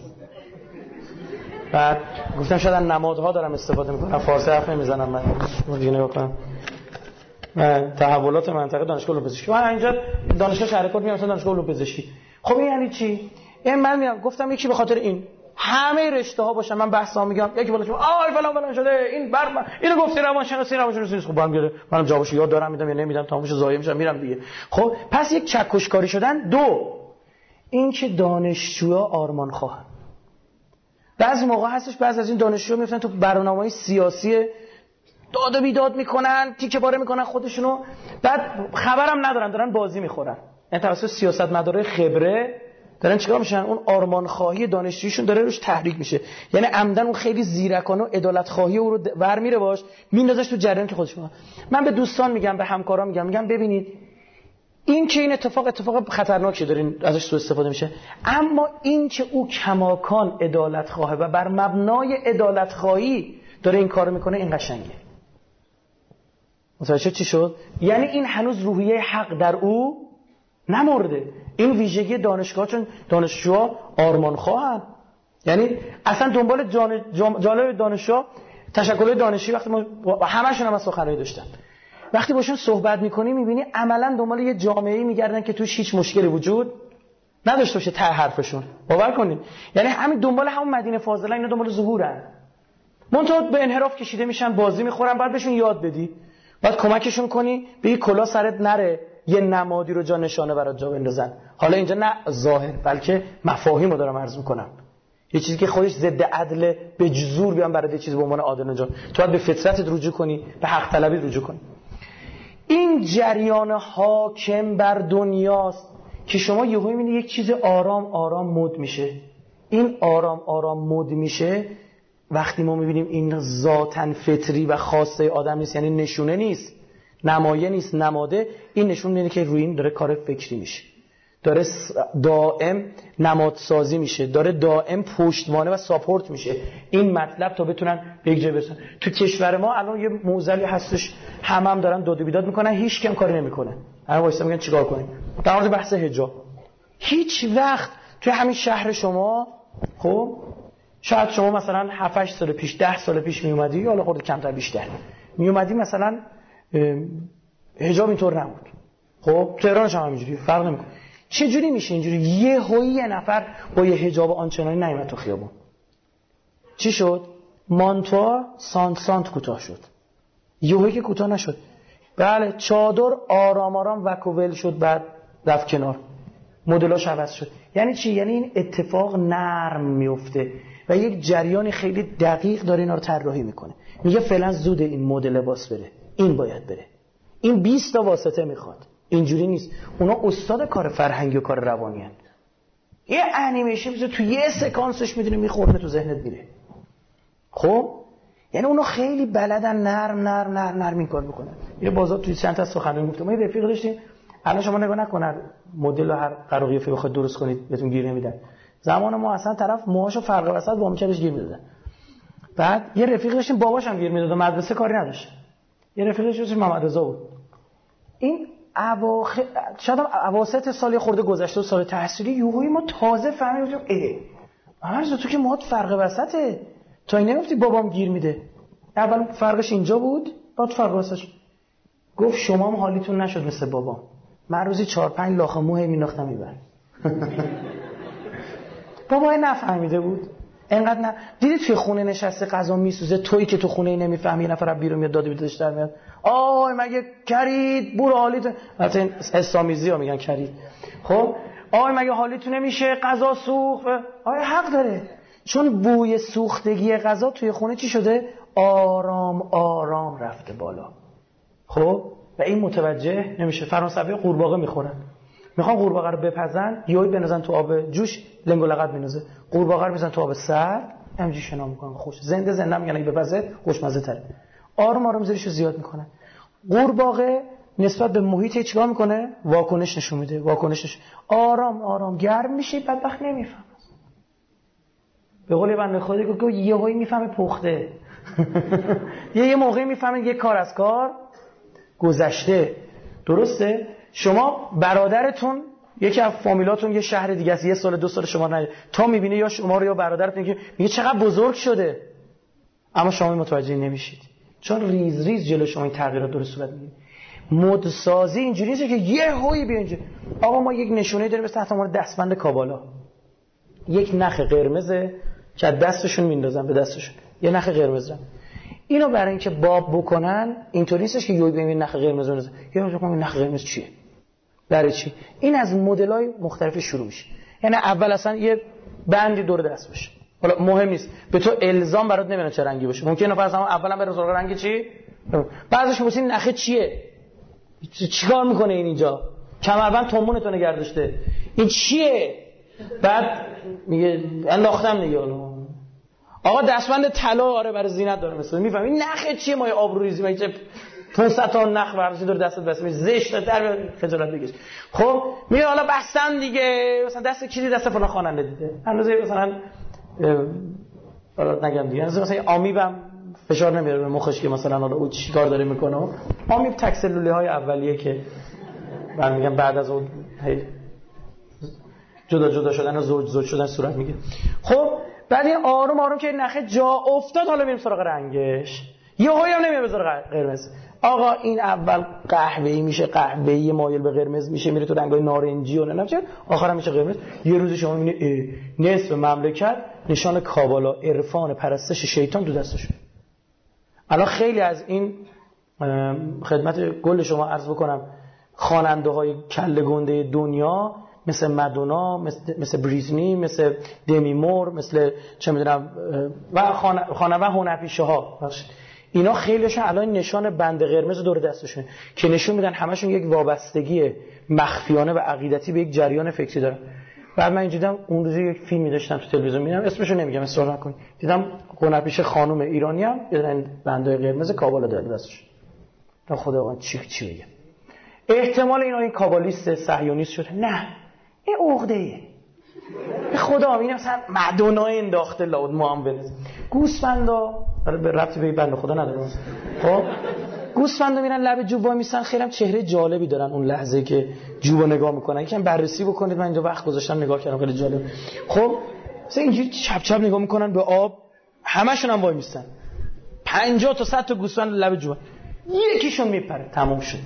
بعد گفتم شاید نمادها دارم استفاده میکنم، فارسی حرف نمیزنم من. دیگه نگاه کنم من تحولات منطقه دانشگاه علوم پزشکی، من اینجا دانشگاه شهرکرد میام، مثلا دانشگاه علوم پزشکی. خب این یعنی چی؟ این من میام گفتم یکی به خاطر این همه رشته ها باشن، من بحثا میگم، یکی بالا آی فلان فلان شده، این بر اینو گفتی روانشناسی روانشناسی خب من گره، منم جوابشو یاد دارم میدم یا نمیدم، تمامش ضایع میشم میرم دیگه. خب پس یک چکشکاری شدن. دو، این که دانشجوها آرمان خواهن. بعضی موقع هستش بعضی از این دانشجوها میفتن تو برنامه‌های سیاسی داد و بیداد میکنن، تیکه پاره میکنن خودشونو، بعد خبرم ندارن دارن بازی میخورن. این توسط سیاستمدارای خبره دارن چیکار میشن؟ اون آرمان خواهی دانشجویشون داره روش تحریک میشه. یعنی عمدن اون خیلی زیرکانه و عدالت خواهی او رو ور میره باش، میندازش تو جریان که خودش میکنه. من به دوستان میگم، به همکارام میگم، میگم ببینید این که این اتفاق اتفاق خطرناکی دارین ازش سوء استفاده میشه، اما این که او کماکان عدالت خواهه و بر مبنای عدالت خواهی داره این کارو میکنه، این قشنگه. متوجه چی شد؟ یعنی این هنوز روحیه حق در او نمرده. این ویژگی دانشگاه، چون دانشجوها آرمان خواهن. یعنی اصلا دنبال جان... جالب دانشجو تشکل دانشی وقتی ما همشون هم سخنرانی داشتن، وقتی باشون صحبت میکنی میبینی عملا دنبال یه جامعه‌ای میگردن که توش هیچ مشکلی وجود نداشته باشه ته حرفشون. باور کنید یعنی همین دنبال همون مدینه فاضله، اینا دنبال ظهورن، منتها به انحراف کشیده میشن، بازی میخورن. بعد بهشون یاد بدی، بعد کمکشون کنی، بگی کلا سرت نره، یه نمادی رو جا نشانه برات جا بندازن. حالا اینجا نه ظاهر بلکه مفاهیم رو دارم عرض میکنم، یه چیزی که خودش ضد عدل به جزور بیان برات یه چیز به عنوان عادل نجات، تو باید به فطرتت رجوع کنی، به حق طلبی رجوع کنی. این جریان حاکم بر دنیاست که شما یهو میبینید یک چیز آرام آرام مد میشه. این آرام آرام مد میشه وقتی ما میبینیم این ذاتاً فطری و خاصه آدم نیست، یعنی نشونه نیست، نمایه نیست، نماده. این نشون میده که روی این داره کار فکری میشه، داره دائم نمادسازی میشه، داره دائم پشتوانه و ساپورت میشه این مطلب تا بتونن به یک جای برسن. تو کشور ما الان یه معضلی هستش، همم هم دارن داد و بیداد میکنن، هیچ کم کاری نمیکنه. الان وایسا میگن چیکار کنیم در مورد بحث حجاب. هیچ وقت توی همین شهر شما، خب شاید شما مثلا هفت هشت سال پیش، ده سال پیش می اومدی، حالا خورده کمتر بیشتر می اومدی، مثلا حجاب اینطور نبود. خب تهرانش هم همینجوری، فرق نمیکنه. چه جوری میشه اینجوری یه هویی یه نفر با یه حجاب آنچنانی نیامد تو خیابون؟ چی شد؟ مانتوا سانت سانت کوتاه شد، یهویی که کوتاه نشد. بله چادر آرام آرام وکوول شد، بعد رفت کنار، مدلاش عوض شد. یعنی چی؟ یعنی این اتفاق نرم میفته و یک جریانی خیلی دقیق داره اینا رو طراحی میکنه. میگه فعلا زود این مدل لباس بره، این باید بره، این بیست تا واسطه میخواد. اینجوری نیست. اونا استاد کار فرهنگی و کار روانی هست. یه انیمیشن میذاره تو یه سکانسش میدونه میخورنه تو ذهنت میره. خب یعنی اونا خیلی بلدن نرم نرم نرم نرم این کار بکنن. یه بازار توی چند تا سخنرانی گفتم، ما یه رفیق داشتیم، الان شما نگاه نکنن مدل هر قراقیفه بخواد درست کنید بهتون گیر نمیدن. زمان ما اصلا طرف موهاشو فرق وسط با میکردش گیر میدادن. بعد یه رفیق داشتیم باباش هم گیر میداد، مدرسه کاری نداشت. یه رفیق داشتیم محمد رضا بود. این اواخر شاید اواسط سال خورده گذشته و سال تحصیلی یوهویی ما تازه فهمیدیم اه عرض تو که موهات فرق وسطه، تا این نگفتی بابام گیر میده. اول فرقش اینجا بود، بعد فرق وسطش. گفت شما هم حالیتون نشد مثل بابام، من روزی چهار پنج لاخه موه مینداختم میبر. بابا نفهمیده بود اینقدر. نه دیدی توی خونه نشسته غذا میسوزه، تویی که تو خونه نمیفهمی، یه نفر بیرون میاد داد بیدادش در میاد، آی مگه کرید برو حالیتون، البته این حسامیزی ها میگن کرید. خب آی مگه حالیتون نمیشه، غذا سوخت. آی حق داره، چون بوی سوختگی غذا توی خونه چی شده؟ آرام آرام رفته بالا. خب و این متوجه نمیشه. فرانسوی قورباغه میخورن، میخوان قورباغه رو بپزن، یهو بنازن تو آب جوش، لنگ و لغت میندازه، قورباغه رو میذارن تو آب سرد، همینجوری شنا میکنن، خوش زنده زنده میگن اگه بپزه خوشمزه تره. آروم آروم زیرشو زیاد میکنن. قورباغه نسبت به محیط چیکار میکنه؟ واکنش نشون میده، واکنش نشون. آرام آرام گرم میشه، بدبخت نمیفهمه. به قول بنده خدا گفت یهویی میفهمه پخته. یه یه موقعی میفهمه یه کار از کار گذشته. درسته؟ شما برادرتون یکی از فامیلاتون یه شهر دیگه است، یه سال دو سال شما نه تا میبینه یا شما رو یا برادرتون که میگه چقدر بزرگ شده، اما شما متوجه نمیشید چون ریز ریز جلو شما این تغییرات داره صورت میگیره. مد سازی اینجوریه که یه هوی بیا اینجا. آقا ما یک نشونه داریم مثل تحت عنوان دستبند کابالا، یک نخ قرمزه که دستشون میندازن به دستشون، یه نخ قرمز دارن. اینو برای اینکه باب بکنن اینطوری نیستش که یهو ببینید نخ قرمز بندازن، یا فکر کنم نخ قرمز چیه، برای چی. این از مدل‌های مختلف شروع میشه. یعنی اول اصلا یه بندی دور دست باشه، حالا مهم نیست به تو الزام برات نمیاد چه رنگی باشه، ممکنه فرض کنم اولا بره سراغ رنگ چی بعضیش میگه نخه چیه؟ چیکار میکنه این اینجا؟ کمربند تومونتو نگه داشته. این چیه؟ بعد میگه انداختم دیگه. آقا دستبند طلا آره برای زینت داره مثلا میفهم این نخه چیه؟ ما آبرو ریزی ما چه پانصد تا نخ ورزی داره دستت بسته زشت در خجالت بکش. خب میگه حالا بستن دیگه مثلا دست کی دست فلان خواننده دیده هنوز مثلا حالا نگم دیگه مثلا آمیبم فشار نمیاره به مخش که مثلا حالا او چیکار داره میکنه. آمیب تک سلوله های اولیه که من میگم بعد از اون جدا جدا شدن و زوج زوج شدن صورت میگه. خب بعد این آروم آروم که نخه جا افتاد حالا میریم سراغ رنگش. یه هایی هم نمیاد بذاره قرمز. آقا این اول قهوه‌ای میشه قهوه‌ای مایل به قرمز میشه میره تو رنگای نارنجی و نه چه آخرام میشه قرمز. یه روزی شما میبینی نصف مملکت نشان کابالا عرفان پرستش شیطان تو دستشه. الان خیلی از این خدمت گل شما عرض بکنم خواننده های کله گنده دنیا مثل مادونا مثل مثل بریتنی مثل دمی مور مثل چه میدونم و خواننده هنرپیشه ها اینا خیلیشون الان نشان بند قرمز دور دستشونه که نشون میدن همشون یک وابستگی مخفیانه و عقیدتی به یک جریان فکری دارن. بعد من دیدم اون روز یک فیلمی داشتم تو تلویزیون میدیدم اسمشو نمیگم اصرار نکنید دیدم هنرپیشه خانم ایرانی هم یه بندای قرمز کابالا داره دستش. تا خدا چی چی بگم احتمال اینا این کابالیست صهیونیست شده نه این عقده‌ایه به خدا این مثلا مادونا انداخته لاود محمد گوسفندا به ربطی به بنده خدا نداره. خب گوسفندا میرن لب جوب وای میسن خیرم چهره جالبی دارن اون لحظه که جوبو نگاه میکنن یکم بررسی بکنید من اینجا وقت گذاشتم نگاه کردم خیلی جالب. خب مثلا اینجوری چپ چپ نگاه میکنن به آب همشون هم وای میسن پنجاه تا صد تا گوسفند لب جوب یکیشون میپره تموم شد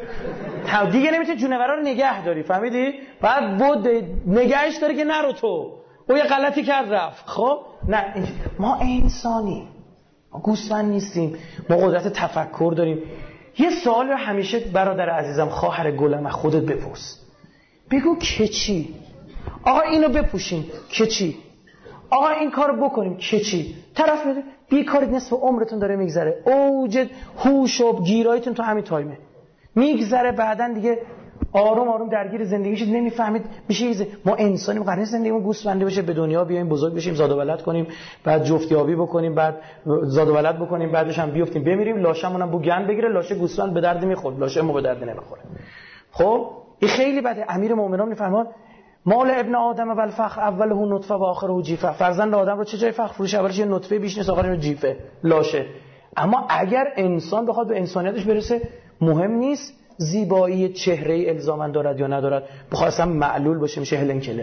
دیگه دیگه نمیتونی جونورا رو نگه داری فهمیدی بعد بود نگهش داری که نرو تو او یه غلطی کرد رفت. خب نه ما انسانی ما گوسفند نیستیم ما قدرت تفکر داریم. یه سوال رو همیشه برادر عزیزم خواهر گلم از خودت بپرس بگو که چی؟ آقا اینو بپوشیم که چی؟ آقا این کارو بکنیم که چی؟ طرف میگه بیکارید نصف عمرتون داره میگذره اوج هوش و گیراییتون تو همین تایمه میگذره بعدن دیگه آروم آروم درگیر زندگی میشید نمیفهمید میشه ایزه. ما انسانیم قراره زندگیمون گوسفندی بشه به دنیا بیایم بزرگ بشیم زاد و ولد کنیم بعد جفتیابی بکنیم بعد زاد و ولد بکنیم بعدش هم بیافتیم بمیریم لاشمون هم بو گند بگیره لاشه گوسفند به درد میخوره لاشه ما به درد نمیخوره. خب این خیلی بده. امیر مومنان میفرماد مال ابن آدم و الفخر اوله نطفه و آخره جیفه. فرزند آدم رو چه جای فخر فروش اولش یه نطفه بیش نیست آخرش جیفه لاشه. اما اگر انسان بخواد به انسانیتش برسه مهم نیست زیبایی چهره الزاما دارد یا ندارد بخواد اصلا معلول باشه میشه هلن کلر.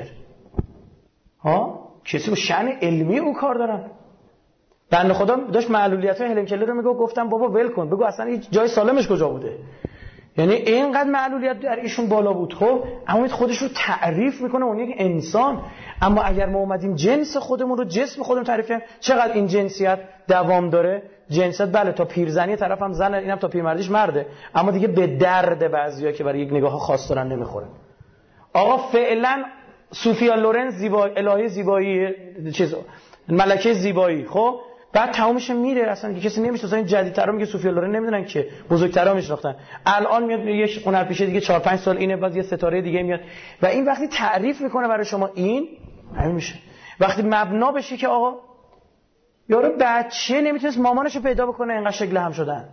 ها کسی با شأن علمی او کار دارن. بنده خدا داشت معلولیت هلن کلر رو میگه گفتم بابا ول کن بگو اصلا هیچ جای سالمش کجا بوده یعنی اینقدر معلولیت در ایشون بالا بود. خب اما خودش رو تعریف میکنه اون یک انسان. اما اگر ما اومدیم جنس خودمون رو جسم خودمون تعریف کنیم چقدر این جنسیت دوام داره جنسیت بله تا پیرزنی طرف هم زنه اینم تا پیرمردیش مرده اما دیگه به درد بعضیا که برای یک نگاه خاص دارن نمیخوره. آقا فعلا سوفیا لورنس زیبایی الهه زیبایی چیز ملکه زیبایی خب بعد تمامش میره اصلا که کسی نمیشه اصلا این جدیدترا میگه سوفیا لورن نمیدونن که بزرگترا میشناختن الان میاد یه هنرپیشه دیگه چهار پنج سال اینه بعد یه ستاره دیگه میاد و این وقتی تعریف میکنه برای شما این همین میشه. وقتی مبنا بشه که آقا یارو بچه نمیتونست مامانشو پیدا بکنه اینقدر شکل هم شدن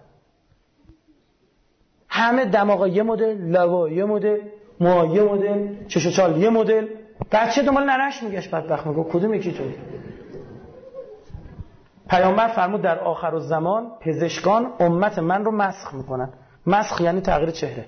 همه دماغا یه مدل لوا یه مدل موها یه مدل چش و چال یه مدل بچه دنبال ننش میگشت بدبخت میگه کدوم یکی توی پیامبر فرمود در آخر الزمان پزشکان امت من رو مسخ میکنن. مسخ یعنی تغییر چهره.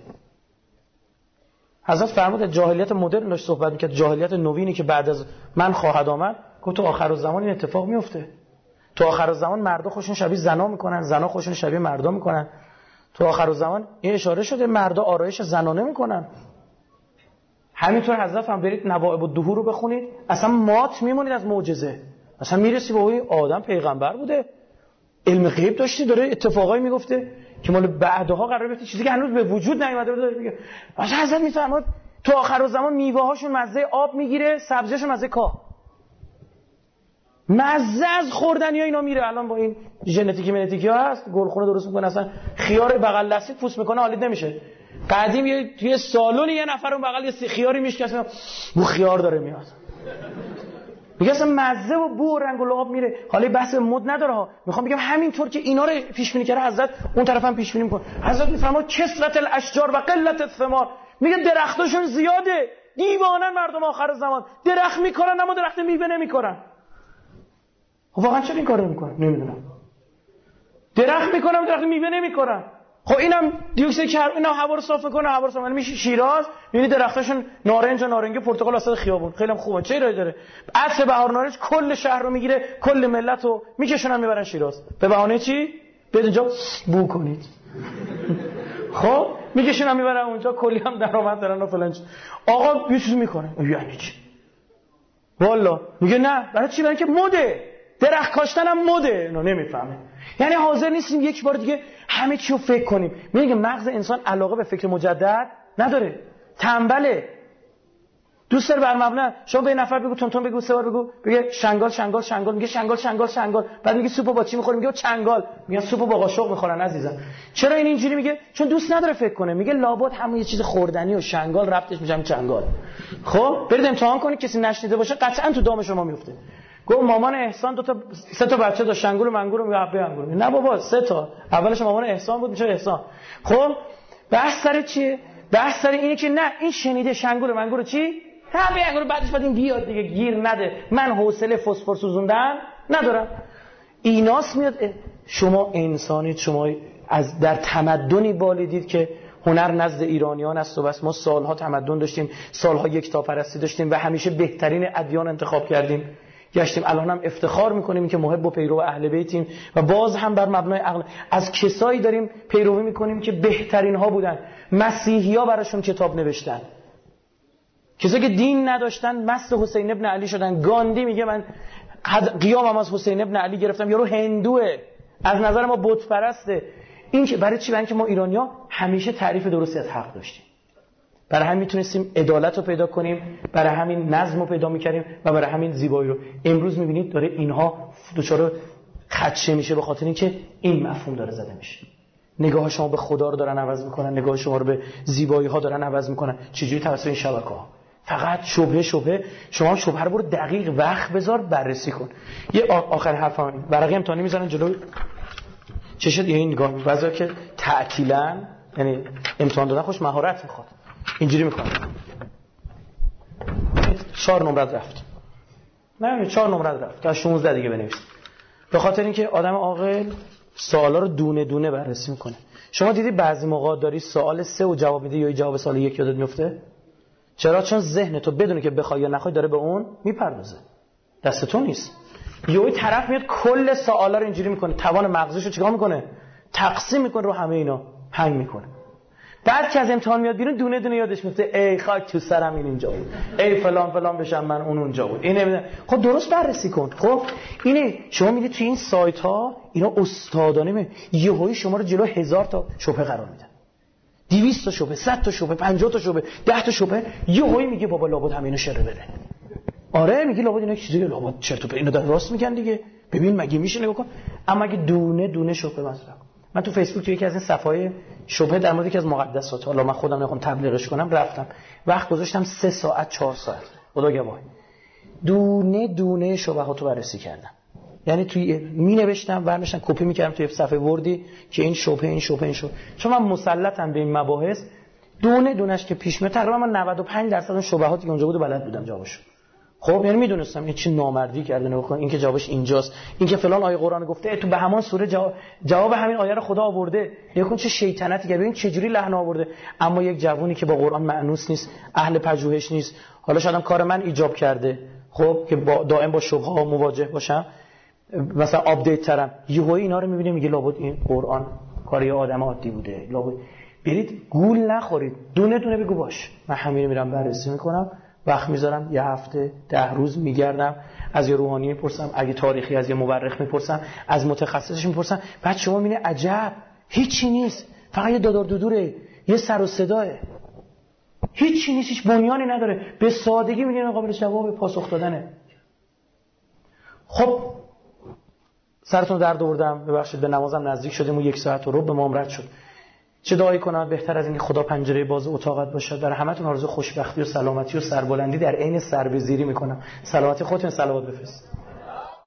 حضرت فرمود جاهلیت مدرن داشت صحبت میکرد جاهلیت نوینی که بعد از من خواهد آمد گفت تو آخر الزمان این اتفاق میفته. تو آخر الزمان مردا خودشون شبیه زنا میکنن زنا خودشون شبیه مردا میکنن. تو آخر الزمان این اشاره شده مردا آرایش زنانه میکنن. همینطور حضرت هم برید نوائب الدهور رو بخونید اصلا مات میمونید از معجزه. اصلا میرسی به اوی آدم پیغمبر بوده علم غیب داشتی داره اتفاقایی میگفته که مال بعدها قرار بیفته چیزی که هنوز به وجود نیومده بود داره میگه. اصلا حضرت میفرماد تو آخر الزمان میوه هاشون مزه آب میگیره سبزیشون مزه کاه. مزه از خوردن یا اینا میره. الان با این ژنتیکی منتیکی ها هست، گلخونه درست میکنه، اصلا خیار بغل دستی پوست میکنه حالیت نمیشه. قدیم یه توی سالن یه نفر اون بغل یه سی خیاری میشکسته، بو خیار داره میاد، میگه اصلا مزه و بو و رنگ و لعاب میره. حالا بحث مد نداره ها، میخوام بگم همینطور که اینا رو پیش بینی کرده حضرت، اون طرف هم پیش بینی میکنه. حضرت میفرما کثرت الاشجار و قلت الثمار، میگه درختاشون زیاده، دیوانن مردم آخر زمان، درخت میکنن اما درخت میوه نمیکنن. واقعا چرا این کارو نمیکنن؟ نمیدونم. درخت میکنن درخت میوه نمیکنن. خب اینم دیوکسید کربن، اینا هوا رو صاف میکنه، هوا رو صاف میشه. شیراز میبینی درختاشون نارنج و نارنگی پرتقال وسط خیابون، خیلی هم خوبه. چه ایرادی داره؟ عطر بهار نارنج کل شهر رو میگیره، کل ملت رو میکشونن میبرن شیراز. به بهانه چی؟ بیاید اینجا بو کنید. خب میکشونن میبرن اونجا، کلی هم درآمد دارن و فلان. آقا یه چیزی میکنه، یعنی چی؟ والا میگه نه، برای چی؟ برای که مده. درخت کاشتن هم مده. اینو نمیفهمه. یعنی حاضر نیستیم یک بار دیگه همه چی رو فکر کنیم. میگه مغز انسان علاقه به فکر مجدد نداره، تنبله. دوست داره بر مبنا شما به نفر بگو تون تون بگو سه بار بگو، بگه شنگال شنگال شنگال، میگه شنگال شنگال شنگال. بعد میگه سوپو با چی میخوریم؟ میگه چنگال. میگه سوپو با قاشق میخورن عزیزم. چرا این اینجوری میگه؟ چون دوست نداره فکر کنه. میگه لابد همون یه چیز خوردنی و شنگال ربطش میشه چنگال. خب برید امتحان کنید، کسی نشنیده باشه قطعا تو دام شما میفته. گفت مامان احسان دو تا سه تا بچه داشت، شنگول و منگول و حبه انگور. نه بابا سه تا، اولش مامان احسان بود میشه احسان. خب بحث سر چیه؟ بحث سر اینه که نه این شنیده شنگول و منگول چی؟ حبه انگور، بعدش بعد این بیاد دیگه گیر نده. من حوصله فسفر سوزوندن ندارم. ایناس میاد. شما انسانید، شما از در تمدنی بالیدید که هنر نزد ایرانیان است و بس. ما سالها تمدن داشتیم، سالها یکتاپرستی داشتیم و همیشه بهترین ادیان انتخاب کردیم گشتیم. الان هم افتخار میکنیم که محب و پیرو اهل بیتیم و باز هم بر مبنای عقل از کسایی داریم پیروی میکنیم که بهترین ها بودن. مسیحی ها براشون کتاب نوشتن، کسایی که دین نداشتن مست حسین ابن علی شدن. گاندی میگه من قیامم از حسین ابن علی گرفتم. یارو هندوه، از نظر ما بت پرسته. این که برای چی؟ برای اینکه ما ایرانی‌ها همیشه تعریف درستی از حق داشتیم، برای همین میتونستیم عدالت رو پیدا کنیم، برای همین نظم رو پیدا میکردیم و برای همین زیبایی رو. امروز میبینید داره اینها دچار خدشه میشه به خاطر اینکه این مفهوم داره زده میشه. نگاه شما به خدا رو دارن عوض میکنن، نگاه شما رو به زیبایی ها دارن عوض میکنن. چجوری؟ توسط این شبکه ها. فقط شبهه شبهه. شما هم شبهه رو برو دقیق وقت بذار بررسی کن. یه آخر حرفم این ورقه امتحانی میذارن جلو چشت، این نگاه بعضیا که تعطیلاً، یعنی امتحان دادن خوش مهارت میخواد، اینجوری میکنه. چهار نمره رفت. نه چهار نمره رفت. تا شانزده دیگه بنویس. به خاطر اینکه آدم عاقل سوالا رو دونه دونه بررسی میکنه. شما دیدی بعضی موقع داری سوال سه و جواب میدی یا جواب سوال یک یادت میفته؟ چرا؟ چون ذهن تو بدونه که بخوای یا نخوای داره به اون میپردازه. دست تو نیست. یهو طرف میاد کل سوالا رو اینجوری میکنه، توان مغزشو چیکار میکنه؟ تقسیم میکنه رو همه اینا، هنگ میکنه. بعد که از امتحان میاد بیرون دونه دونه یادش میفته ای خاک تو سرم این اینجا بود، ای فلان فلان بشم من اون اونجا بود. این نمیدونم. خب درست بررسی کن. خب اینه شما میدید توی این سایت ها اینا استادانه می یهویی شما رو جلو هزار تا شبهه قرار میدن، دویست تا شبهه، صد تا شبهه، پنجاه تا شبهه، ده تا شبهه. یهویی میگه بابا لابد همینو شره بره. آره میگه لابد اینا چیزی لابد چرت و پرت، اینا دارن راست میگن دیگه. ببین مگه میشه؟ نگاه کن. اما اگه دونه دونه شبهه مطرح. من تو فیسبوک تو یکی از این صفحه‌های شبهه در مورد یکی از مقدسات، حالا من خودم نمیخوام تبلیغش کنم، رفتم وقت گذاشتم سه ساعت چهار ساعت خدا گواهی دونه دونه شبهاتو بررسی کردم. یعنی توی می نوشتم ورنشتم کپی میکردم توی صفحه وردی که این شبهه این شبهه این شبهه. چون من مسلطم به این مباحث، دونه دونش که پیش میاد تقریبا من نود و پنج درصد اون شبهاتی که اونجا بود بلد بودم جوابشو. خب یعنی میدونستم این چه نامردی کرده. نگاه کن این که جوابش اینجاست، این که فلان آیه قرآن گفته تو به همان سوره جواب, جواب همین آیه رو خدا آورده. نگاه کن چه شیطنتی کرده، ببین چه جوری لحن آورده. اما یک جوونی که با قرآن مأنوس نیست، اهل پژوهش نیست، حالا شاید کار من ایجاب کرده خب که با دائم با شبهه ها مواجه باشم، مثلا آپدیت ترم، یهویی اینا رو میبینه میگه لابد این قرآن کاری آدم عادی بوده. لابد برید گول نخورید، دونه دونه بگو باش من همین میرم بررسی میکنم، وقت میذارم یه هفته ده روز میگردم، از یه روحانی میپرسم، اگه تاریخی از یه مورخ میپرسم، از متخصصش میپرسم. بعد شما میبینید عجب هیچی نیست، فقط یه دادار دودوره، یه سر و صداه، هیچی نیست، هیچ بنیانی نداره، به سادگی میگن قابل جواب پاسخ دادنه. خب سرتون درد آوردم، ببخشید، به نمازم نزدیک شدیم و یک ساعت و ربع به ما رد شد. چه دعایی کنم بهتر از اینکه خدا پنجره باز اتاقت باشد. در همتون آرزو خوشبختی و سلامتی و سربلندی در عین سربزیری میکنم. سلامتی خودتون، صلوات بفرست.